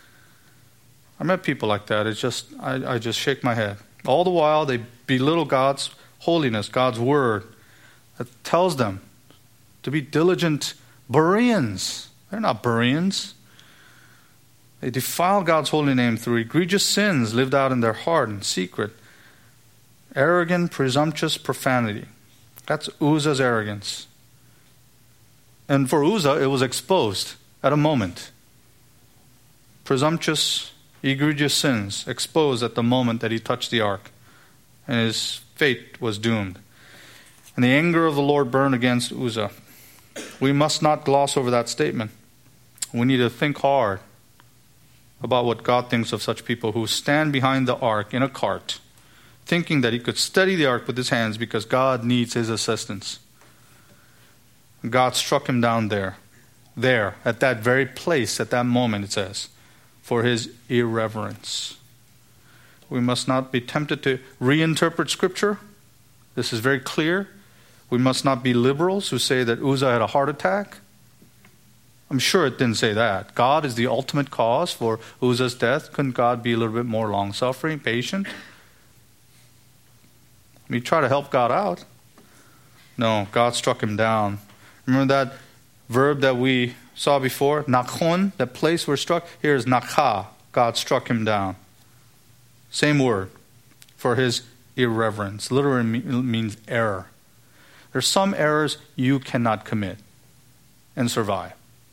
I met people like that. It's just, I just shake my head. All the while, they belittle God's holiness, God's word. That tells them to be diligent Bereans. They're not Bereans. They defile God's holy name through egregious sins lived out in their heart in secret. Arrogant, presumptuous profanity. That's Uzzah's arrogance. And for Uzzah, it was exposed at a moment. Presumptuous, egregious sins exposed at the moment that he touched the ark. And his fate was doomed. And the anger of the Lord burned against Uzzah. We must not gloss over that statement. We need to think hard about what God thinks of such people who stand behind the ark in a cart, thinking that he could steady the ark with his hands because God needs his assistance. God struck him down there, at that very place, at that moment, it says, for his irreverence. We must not be tempted to reinterpret Scripture. This is very clear. We must not be liberals who say that Uzzah had a heart attack. I'm sure it didn't say that. God is the ultimate cause for Uzzah's death. Couldn't God be a little bit more long-suffering, patient? We try to help God out. No, God struck him down. Remember that verb that we saw before? Nakhon, that place where struck. Here is nakha. God struck him down. Same word for his irreverence. Literally means error. There's some errors you cannot commit and survive.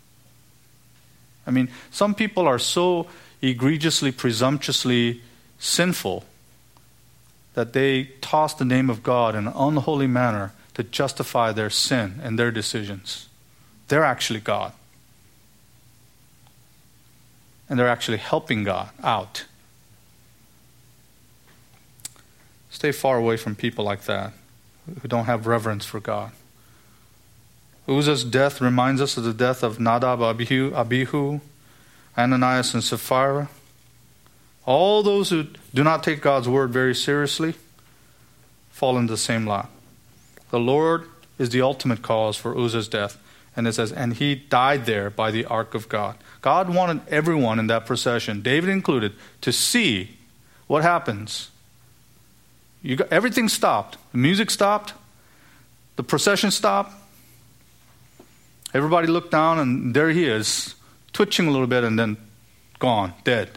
I mean, some people are so egregiously, presumptuously sinful that they toss the name of God in an unholy manner to justify their sin and their decisions. They're actually God. And they're actually helping God out. Stay far away from people like that, who don't have reverence for God. Uzzah's death reminds us of the death of Nadab, Abihu, Ananias, and Sapphira. All those who do not take God's word very seriously fall into the same lot. The Lord is the ultimate cause for Uzzah's death. And it says, and he died there by the ark of God. God wanted everyone in that procession, David included, to see what happens. Everything stopped. The music stopped. The procession stopped. Everybody looked down, and there he is, twitching a little bit and then gone, dead.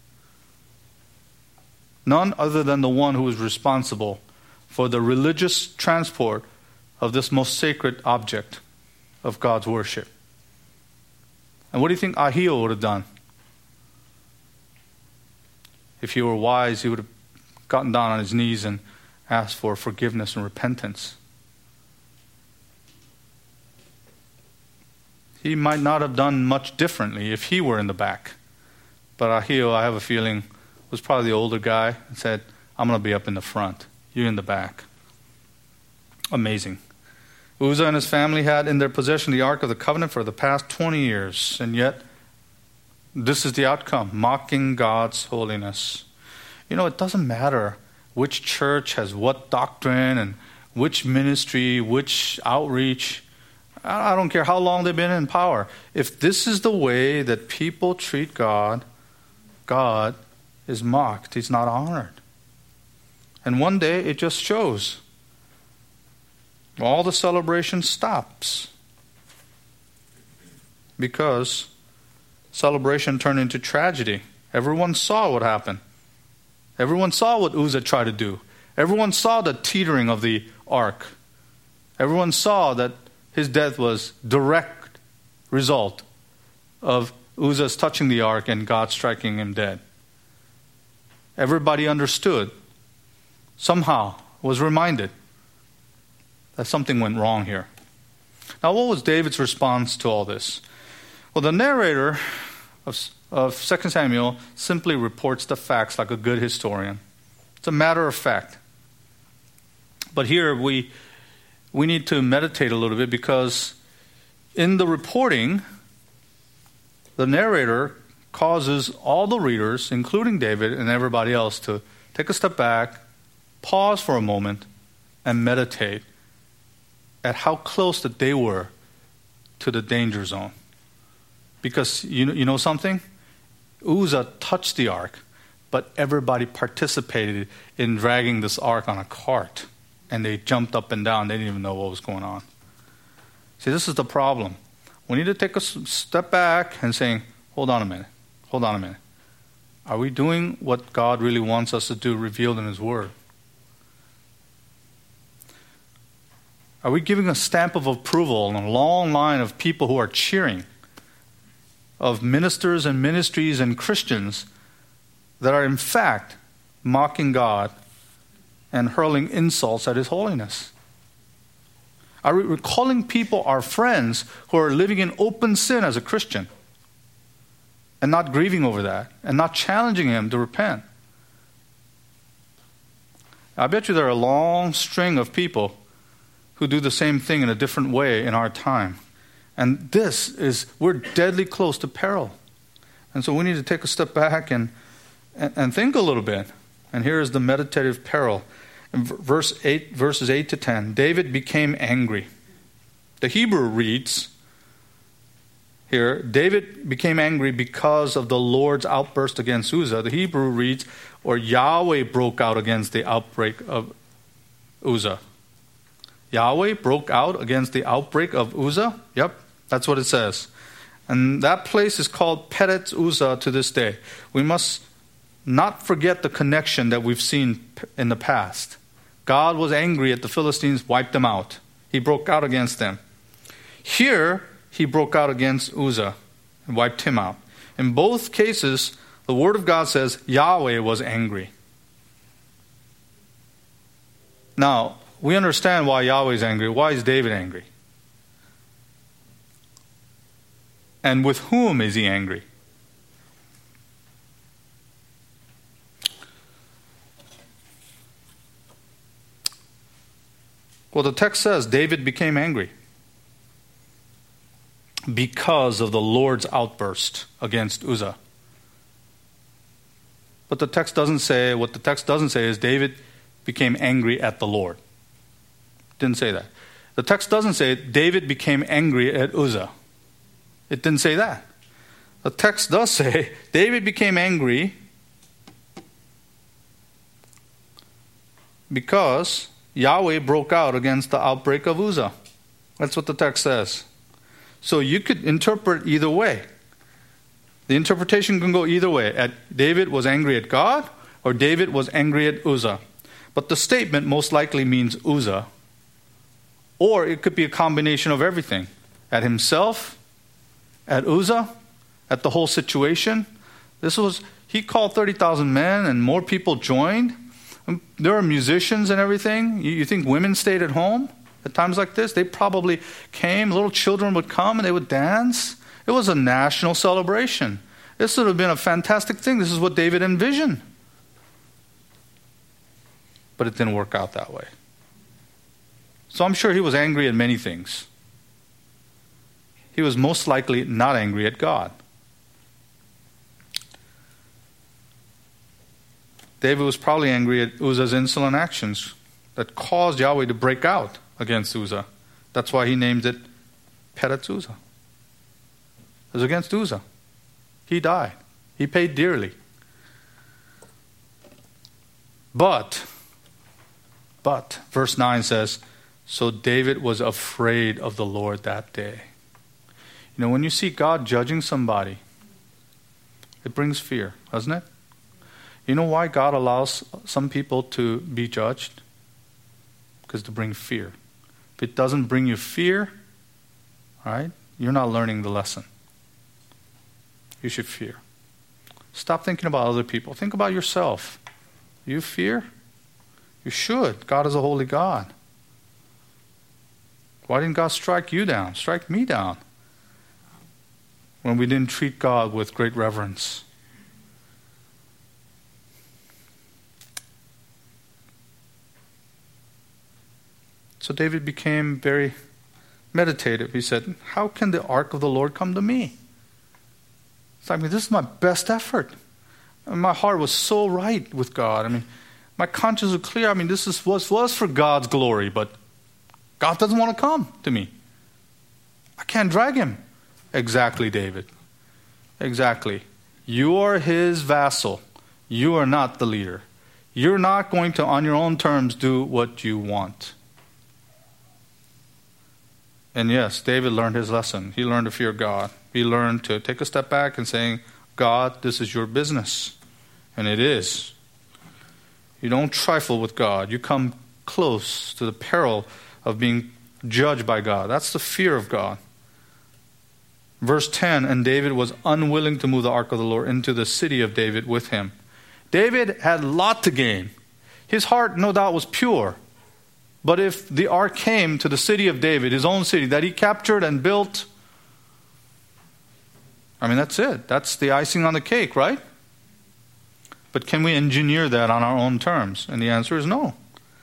None other than the one who was responsible for the religious transport of this most sacred object of God's worship. And what do you think Ahio would have done? If he were wise, he would have gotten down on his knees and asked for forgiveness and repentance. He might not have done much differently if he were in the back. But Ahio, I have a feeling, was probably the older guy and said, I'm going to be up in the front. You in the back. Amazing. Uzzah and his family had in their possession the Ark of the Covenant for the past 20 years. And yet, this is the outcome. Mocking God's holiness. It doesn't matter which church has what doctrine and which ministry, which outreach. I don't care how long they've been in power. If this is the way that people treat God, God is mocked. He's not honored. And one day it just shows. All the celebration stops. Because celebration turned into tragedy. Everyone saw what happened. Everyone saw what Uzzah tried to do. Everyone saw the teetering of the ark. Everyone saw that his death was direct result of Uzzah's touching the ark and God striking him dead. Everybody understood, somehow was reminded that something went wrong here. Now, what was David's response to all this? Well, the narrator of 2 Samuel simply reports the facts like a good historian. It's a matter of fact. But here we need to meditate a little bit, because in the reporting, the narrator causes all the readers, including David and everybody else, to take a step back, pause for a moment, and meditate at how close that they were to the danger zone. Because you know something? Uzzah touched the ark, but everybody participated in dragging this ark on a cart. And they jumped up and down. They didn't even know what was going on. See, this is the problem. We need to take a step back and saying, hold on a minute. Are we doing what God really wants us to do, revealed in His Word? Are we giving a stamp of approval on a long line of people who are cheering, of ministers and ministries and Christians that are in fact mocking God and hurling insults at His holiness? Are we calling people our friends who are living in open sin as a Christian and not grieving over that and not challenging him to repent? I bet you there are a long string of people who do the same thing in a different way in our time. And we're deadly close to peril. And so we need to take a step back and think a little bit. And here is the meditative peril. In verses 8 to 10, David became angry. The Hebrew reads here, David became angry because of the Lord's outburst against Uzzah. The Hebrew reads, or Yahweh broke out against the outbreak of Uzzah. Yahweh broke out against the outbreak of Uzzah? Yep, that's what it says. And that place is called Peretz Uzzah to this day. We must not forget the connection that we've seen in the past. God was angry at the Philistines, wiped them out. He broke out against them. Here, He broke out against Uzzah and wiped him out. In both cases, the Word of God says Yahweh was angry. Now, we understand why Yahweh is angry. Why is David angry? And with whom is he angry? Well, the text says David became angry because of the Lord's outburst against Uzzah. But what the text doesn't say is David became angry at the Lord. Didn't say that. The text doesn't say David became angry at Uzzah. It didn't say that. The text does say David became angry because Yahweh broke out against the outbreak of Uzzah. That's what the text says. So you could interpret either way. The interpretation can go either way. David was angry at God, or David was angry at Uzzah. But the statement most likely means Uzzah. Or it could be a combination of everything. At himself, at Uzzah, at the whole situation. He called 30,000 men and more people joined. There are musicians and everything. You think women stayed at home at times like this? They probably came. Little children would come and they would dance. It was a national celebration. This would have been a fantastic thing. This is what David envisioned. But it didn't work out that way. So I'm sure he was angry at many things. He was most likely not angry at God. David was probably angry at Uzzah's insolent actions that caused Yahweh to break out against Uzzah. That's why he named it Peretz Uzzah. It was against Uzzah. He died. He paid dearly. But, verse 9 says, so David was afraid of the Lord that day. You know, when you see God judging somebody, it brings fear, doesn't it? You know why God allows some people to be judged? Because to bring fear. if it doesn't bring you fear, right, you're not learning the lesson. You should fear. Stop thinking about other people. Think about yourself. You fear? You should. God is a holy God. Why didn't God strike you down? Strike me down when we didn't treat God with great reverence. So David became very meditative. He said, how can the ark of the Lord come to me? It's like, this is my best effort. And my heart was so right with God. My conscience was clear. This was for God's glory, but God doesn't want to come to me. I can't drag him. Exactly, David. Exactly. You are his vassal. You are not the leader. You're not going to, on your own terms, do what you want. And yes, David learned his lesson. He learned to fear God. He learned to take a step back and saying, God, this is your business. And it is. You don't trifle with God. You come close to the peril of being judged by God. That's the fear of God. Verse 10, and David was unwilling to move the ark of the Lord into the city of David with him. David had a lot to gain. His heart, no doubt, was pure. But if the ark came to the city of David, his own city, that he captured and built, that's it. That's the icing on the cake, right? But can we engineer that on our own terms? And the answer is no.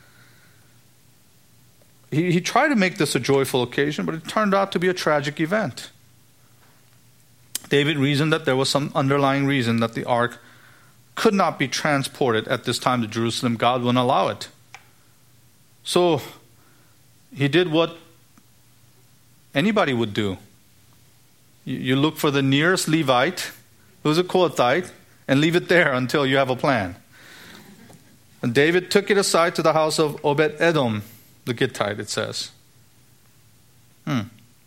He tried to make this a joyful occasion, but it turned out to be a tragic event. David reasoned that there was some underlying reason that the ark could not be transported at this time to Jerusalem. God wouldn't allow it. So he did what anybody would do. You look for the nearest Levite, who's a Kohathite, and leave it there until you have a plan. And David took it aside to the house of Obed-Edom, the Gittite, it says. At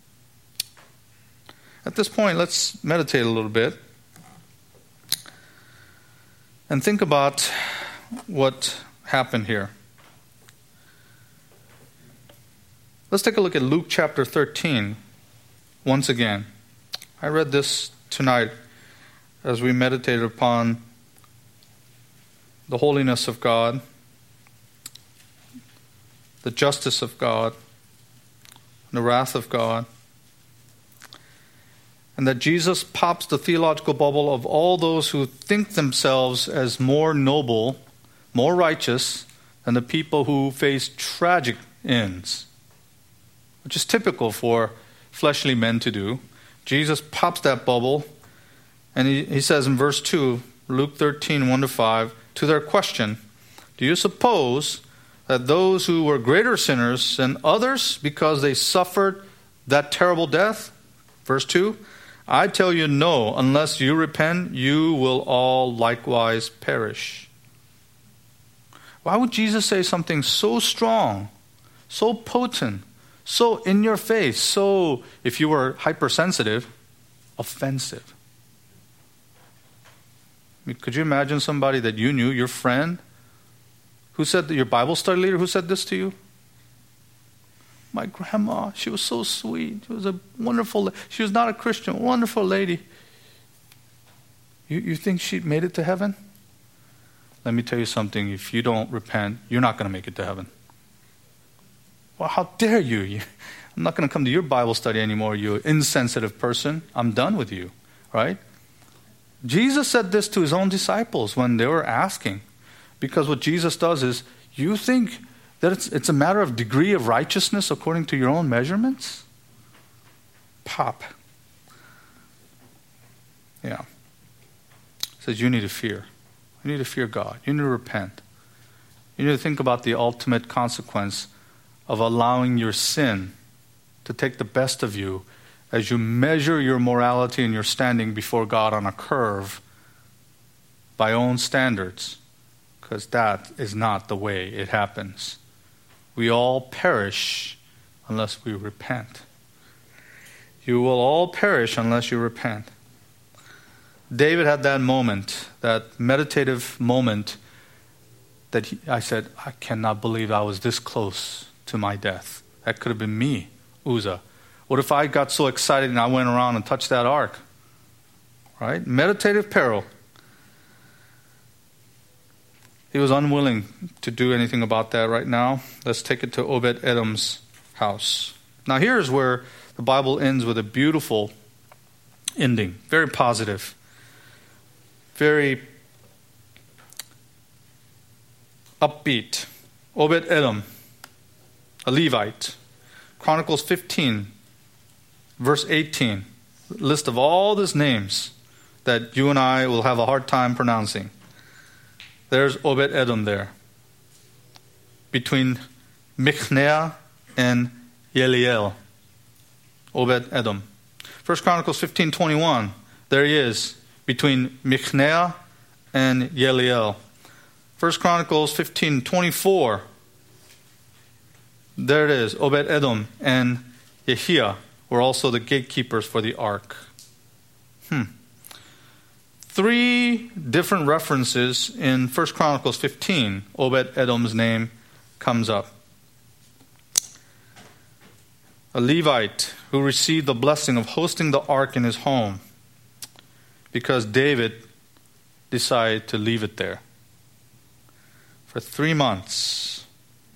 this point, let's meditate a little bit and think about what happened here. Let's take a look at Luke chapter 13 once again. I read this tonight as we meditated upon the holiness of God, the justice of God, the wrath of God, and that Jesus pops the theological bubble of all those who think themselves as more noble, more righteous than the people who face tragic ends, which is typical for fleshly men to do. Jesus pops that bubble, and he says in verse 2, Luke 13, 1-5, to their question, do you suppose that those who were greater sinners than others because they suffered that terrible death? Verse 2, I tell you no, unless you repent, you will all likewise perish. Why would Jesus say something so strong, so potent, so in your face, so, if you were hypersensitive, offensive? Could you imagine somebody that you knew, your friend, who said that, your Bible study leader, who said this to you? My grandma, she was so sweet. She was a wonderful, she was not a Christian, wonderful lady. You think she made it to heaven? Let me tell you something. If you don't repent, you're not going to make it to heaven. Well, how dare you? I'm not going to come to your Bible study anymore, you insensitive person. I'm done with you, right? Jesus said this to his own disciples when they were asking. Because what Jesus does is, you think that it's a matter of degree of righteousness according to your own measurements? Pop. Yeah. It says you need to fear. You need to fear God. You need to repent. You need to think about the ultimate consequence of allowing your sin to take the best of you as you measure your morality and your standing before God on a curve by own standards, because that is not the way it happens. We all perish unless we repent. You will all perish unless you repent. David had that moment, that meditative moment that I said, I cannot believe I was this close to my death. That could have been me, Uzzah. What if I got so excited and I went around and touched that ark? Right? Meditative peril. He was unwilling to do anything about that right now. Let's take it to Obed-Edom's house. Now here's where the Bible ends with a beautiful ending. Very positive. Very upbeat. Obed-Edom, a Levite. Chronicles 15, verse 18. List of all these names that you and I will have a hard time pronouncing. There's Obed-Edom there. Between Michneah and Yeliel. Obed-Edom. 1 Chronicles 15:21. There he is. Between Michneah and Yeliel. 1 Chronicles 15:24. There it is. Obed-Edom and Yehiah were also the gatekeepers for the ark. 3 different references in 1 Chronicles 15. Obed-Edom's name comes up. A Levite who received the blessing of hosting the ark in his home because David decided to leave it there for 3 months.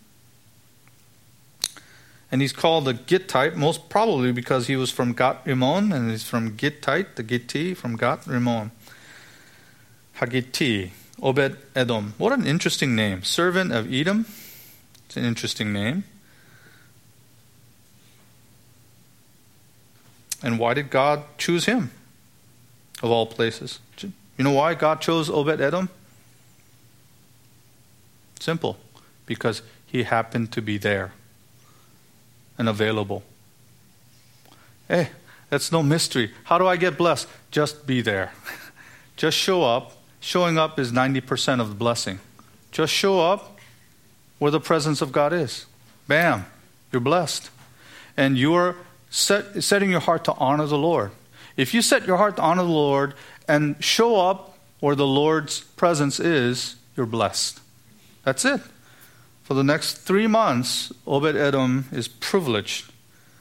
And he's called a Gittite, most probably because he was from Gat Rimmon, and he's from Gittite, the Gitti, from Gat Rimmon. Hagitti, Obed-Edom. What an interesting name. Servant of Edom. It's an interesting name. And why did God choose him, of all places? You know why God chose Obed-Edom? Simple. Because he happened to be there and available. Hey, that's no mystery. How do I get blessed? Just be there. Just show up. Showing up is 90% of the blessing. Just show up where the presence of God is. Bam, you're blessed. And you are setting your heart to honor the Lord. If you set your heart to honor the Lord and show up where the Lord's presence is, you're blessed. That's it. For the next 3 months, Obed-Edom is privileged.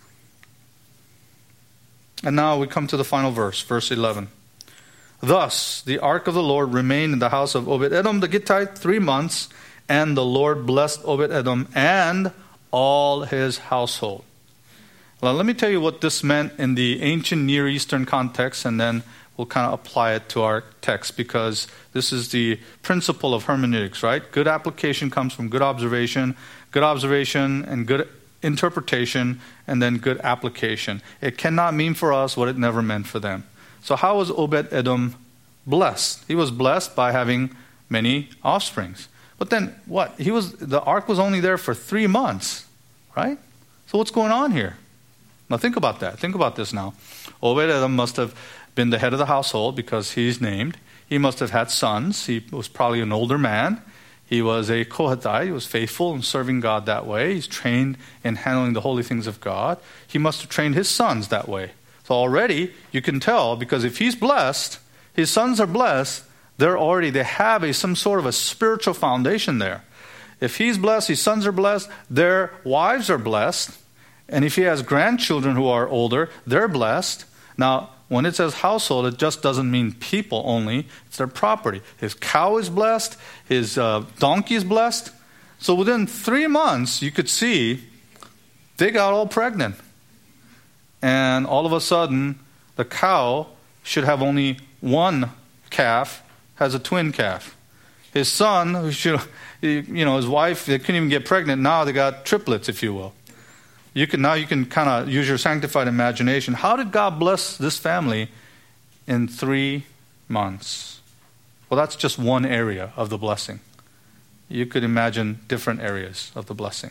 And now we come to the final verse, verse 11. Thus, the ark of the Lord remained in the house of Obed-Edom the Gittite 3 months, and the Lord blessed Obed-Edom and all his household. Well, let me tell you what this meant in the ancient Near Eastern context, and then we'll kind of apply it to our text, because this is the principle of hermeneutics, right? Good application comes from good observation and good interpretation, and then good application. It cannot mean for us what it never meant for them. So how was Obed-Edom blessed? He was blessed by having many offsprings. But then what? The ark was only there for 3 months, right? So what's going on here? Now think about that. Think about this now. Obed-Edom must have been the head of the household because he's named. He must have had sons. He was probably an older man. He was a Kohathite. He was faithful in serving God that way. He's trained in handling the holy things of God. He must have trained his sons that way. So already you can tell, because if he's blessed, his sons are blessed, they have some sort of a spiritual foundation there. If he's blessed, his sons are blessed, their wives are blessed. And if he has grandchildren who are older, they're blessed. Now, when it says household, it just doesn't mean people only. It's their property. His cow is blessed. His donkey is blessed. So within 3 months, you could see they got all pregnant. And all of a sudden, the cow should have only one calf, has a twin calf. His son, his wife, they couldn't even get pregnant. Now they got triplets, if you will. You can kind of use your sanctified imagination. How did God bless this family in 3 months? Well, that's just one area of the blessing. You could imagine different areas of the blessing.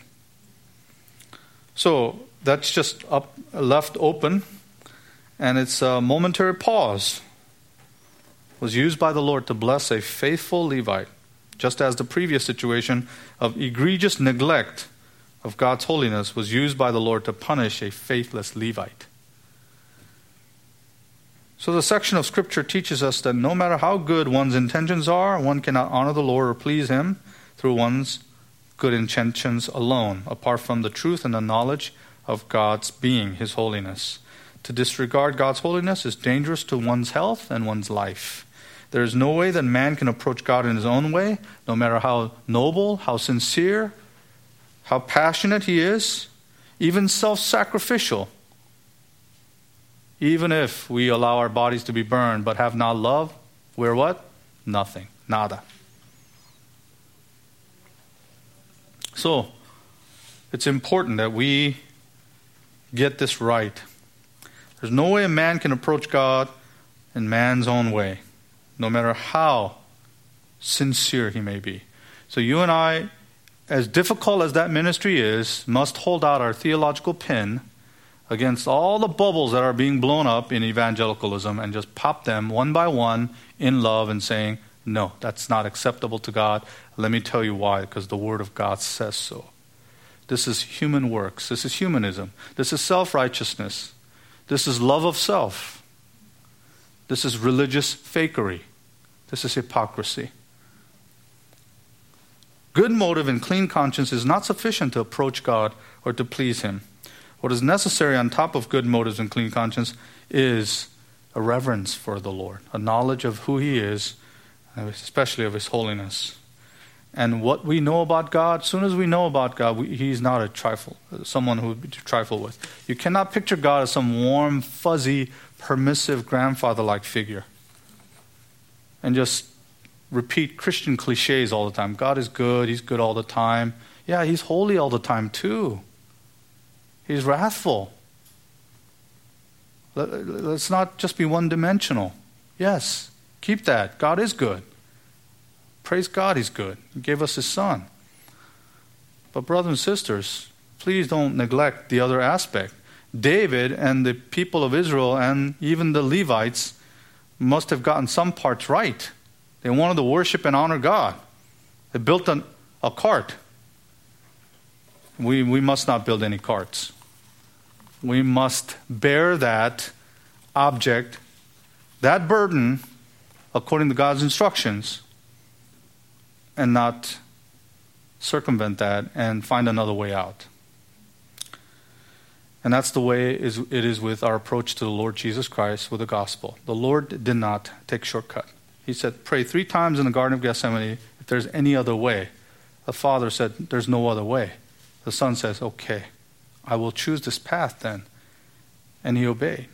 So that's just left open, and it's a momentary pause. It was used by the Lord to bless a faithful Levite, just as the previous situation of egregious neglect of God's holiness was used by the Lord to punish a faithless Levite. So the section of Scripture teaches us that no matter how good one's intentions are, one cannot honor the Lord or please Him through one's good intentions alone, apart from the truth and the knowledge of God's being, His holiness. To disregard God's holiness is dangerous to one's health and one's life. There is no way that man can approach God in his own way, no matter how noble, how sincere, how passionate he is, even self-sacrificial. Even if we allow our bodies to be burned but have not love, we're what? Nothing. Nada. So, it's important that we get this right. There's no way a man can approach God in man's own way, no matter how sincere he may be. So you and I, as difficult as that ministry is, must hold out our theological pin against all the bubbles that are being blown up in evangelicalism and just pop them one by one in love and saying, no, that's not acceptable to God. Let me tell you why, because the Word of God says so. This is human works. This is humanism. This is self-righteousness. This is love of self. This is religious fakery. This is hypocrisy. Good motive and clean conscience is not sufficient to approach God or to please Him. What is necessary on top of good motives and clean conscience is a reverence for the Lord, a knowledge of who He is, especially of His holiness. And what we know about God, as soon as we know about God, He's not a trifle, someone who would be to trifle with. You cannot picture God as some warm, fuzzy, permissive grandfather-like figure and just repeat Christian cliches all the time. God is good, He's good all the time. Yeah, He's holy all the time too. He's wrathful. Let's not just be one-dimensional. Yes, keep that. God is good. Praise God, He's good. He gave us His Son. But brothers and sisters, please don't neglect the other aspect. David and the people of Israel and even the Levites must have gotten some parts right. They wanted to worship and honor God. They built a cart. We must not build any carts. We must bear that object, that burden, according to God's instructions, and not circumvent that and find another way out. And that's the way it is with our approach to the Lord Jesus Christ with the gospel. The Lord did not take shortcut. He said, pray 3 times in the Garden of Gethsemane if there's any other way. The Father said, there's no other way. The Son says, okay, I will choose this path then. And He obeyed.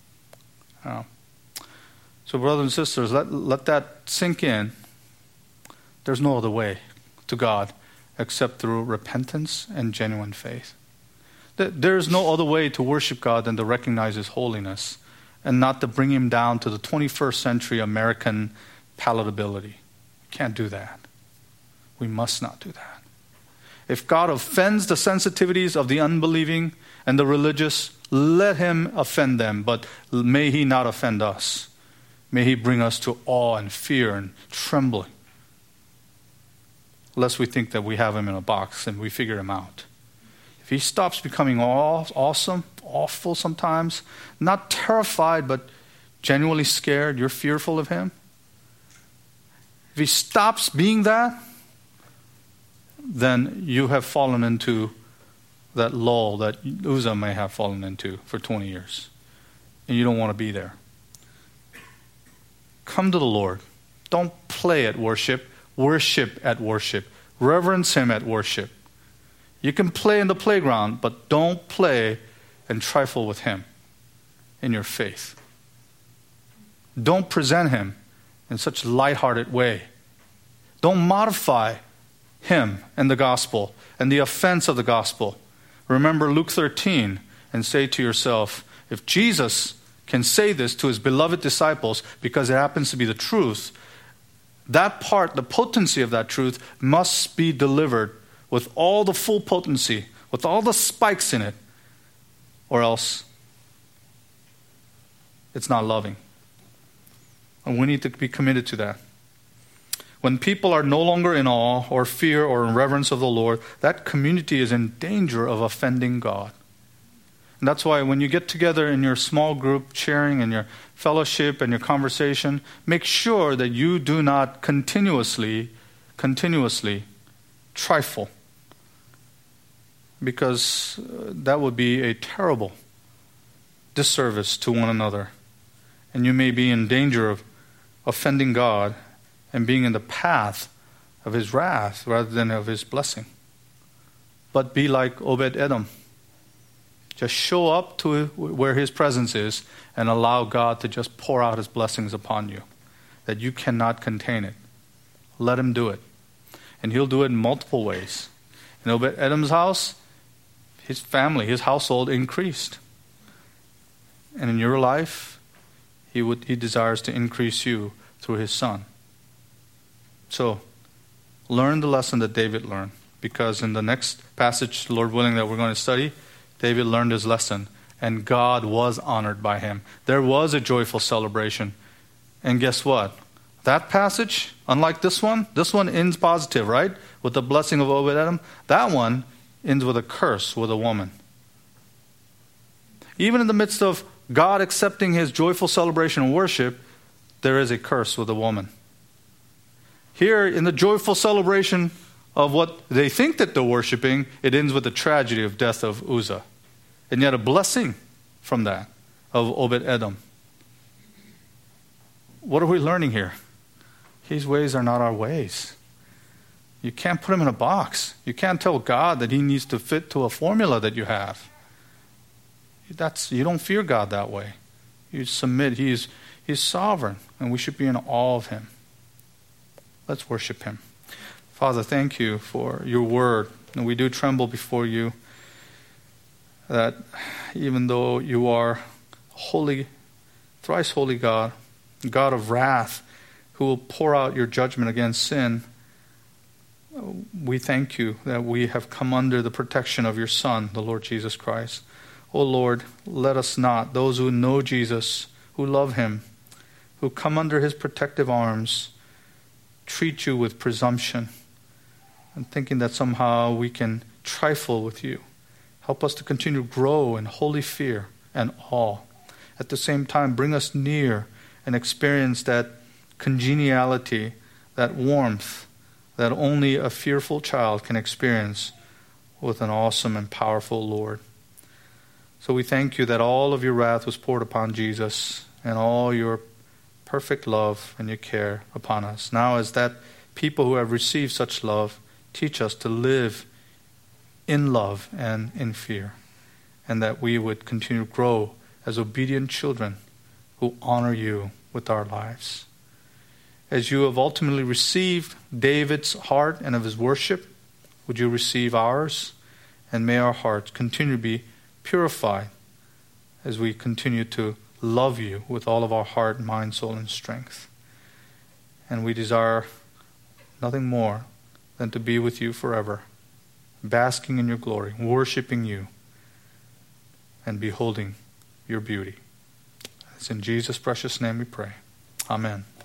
So brothers and sisters, let that sink in. There's no other way to God except through repentance and genuine faith. There's no other way to worship God than to recognize His holiness and not to bring Him down to the 21st century American palatability. We can't do that. We must not do that. If God offends the sensitivities of the unbelieving and the religious, let Him offend them, but may He not offend us. May He bring us to awe and fear and trembling, lest we think that we have Him in a box and we figure Him out. If He stops becoming awesome, awful sometimes, not terrified but genuinely scared, you're fearful of Him. If He stops being that, then you have fallen into that lull that Uzzah may have fallen into for 20 years. And you don't want to be there. Come to the Lord. Don't play at worship. Worship at worship. Reverence Him at worship. You can play in the playground, but don't play and trifle with Him in your faith. Don't present Him in such a lighthearted way. Don't modify Him and the gospel and the offense of the gospel. Remember Luke 13 and say to yourself, if Jesus can say this to His beloved disciples because it happens to be the truth, that part, the potency of that truth, must be delivered with all the full potency, with all the spikes in it, or else it's not loving. And we need to be committed to that. When people are no longer in awe or fear or in reverence of the Lord, that community is in danger of offending God. And that's why when you get together in your small group, sharing and your fellowship and your conversation, make sure that you do not continuously trifle because that would be a terrible disservice to one another. And you may be in danger of offending God and being in the path of his wrath rather than of his blessing. But be like Obed-Edom. Just show up to where his presence is and allow God to just pour out his blessings upon you, that you cannot contain it. Let him do it. And he'll do it in multiple ways. In Obed-Edom's house, his family, his household increased. And in your life, he desires to increase you through his son. So, learn the lesson that David learned. Because in the next passage, Lord willing, that we're going to study, David learned his lesson. And God was honored by him. There was a joyful celebration. And guess what? That passage, unlike this one ends positive, right? With the blessing of Obed-Edom. That one ends with a curse with a woman. Even in the midst of God accepting his joyful celebration and worship, there is a curse with a woman. Here, in the joyful celebration of what they think that they're worshiping, it ends with the tragedy of death of Uzzah. And yet a blessing from that, of Obed-Edom. What are we learning here? His ways are not our ways. You can't put him in a box. You can't tell God that he needs to fit to a formula that you have. You don't fear God that way. You submit. He's sovereign, and we should be in awe of him. Let's worship him. Father, thank you for your word. And we do tremble before you that even though you are holy, thrice holy God, God of wrath, who will pour out your judgment against sin, we thank you that we have come under the protection of your Son, the Lord Jesus Christ. O Lord, let us not, those who know Jesus, who love him, who come under his protective arms, treat you with presumption and thinking that somehow we can trifle with you. Help us to continue to grow in holy fear and awe. At the same time, bring us near and experience that congeniality, that warmth that only a fearful child can experience with an awesome and powerful Lord. So we thank you that all of your wrath was poured upon Jesus and all your perfect love and your care upon us. Now, as that people who have received such love, teach us to live in love and in fear, and that we would continue to grow as obedient children who honor you with our lives. As you have ultimately received David's heart and of his worship, would you receive ours? And may our hearts continue to be purified as we continue to love you with all of our heart, mind, soul, and strength. And we desire nothing more than to be with you forever, basking in your glory, worshiping you, and beholding your beauty. It's in Jesus' precious name we pray. Amen.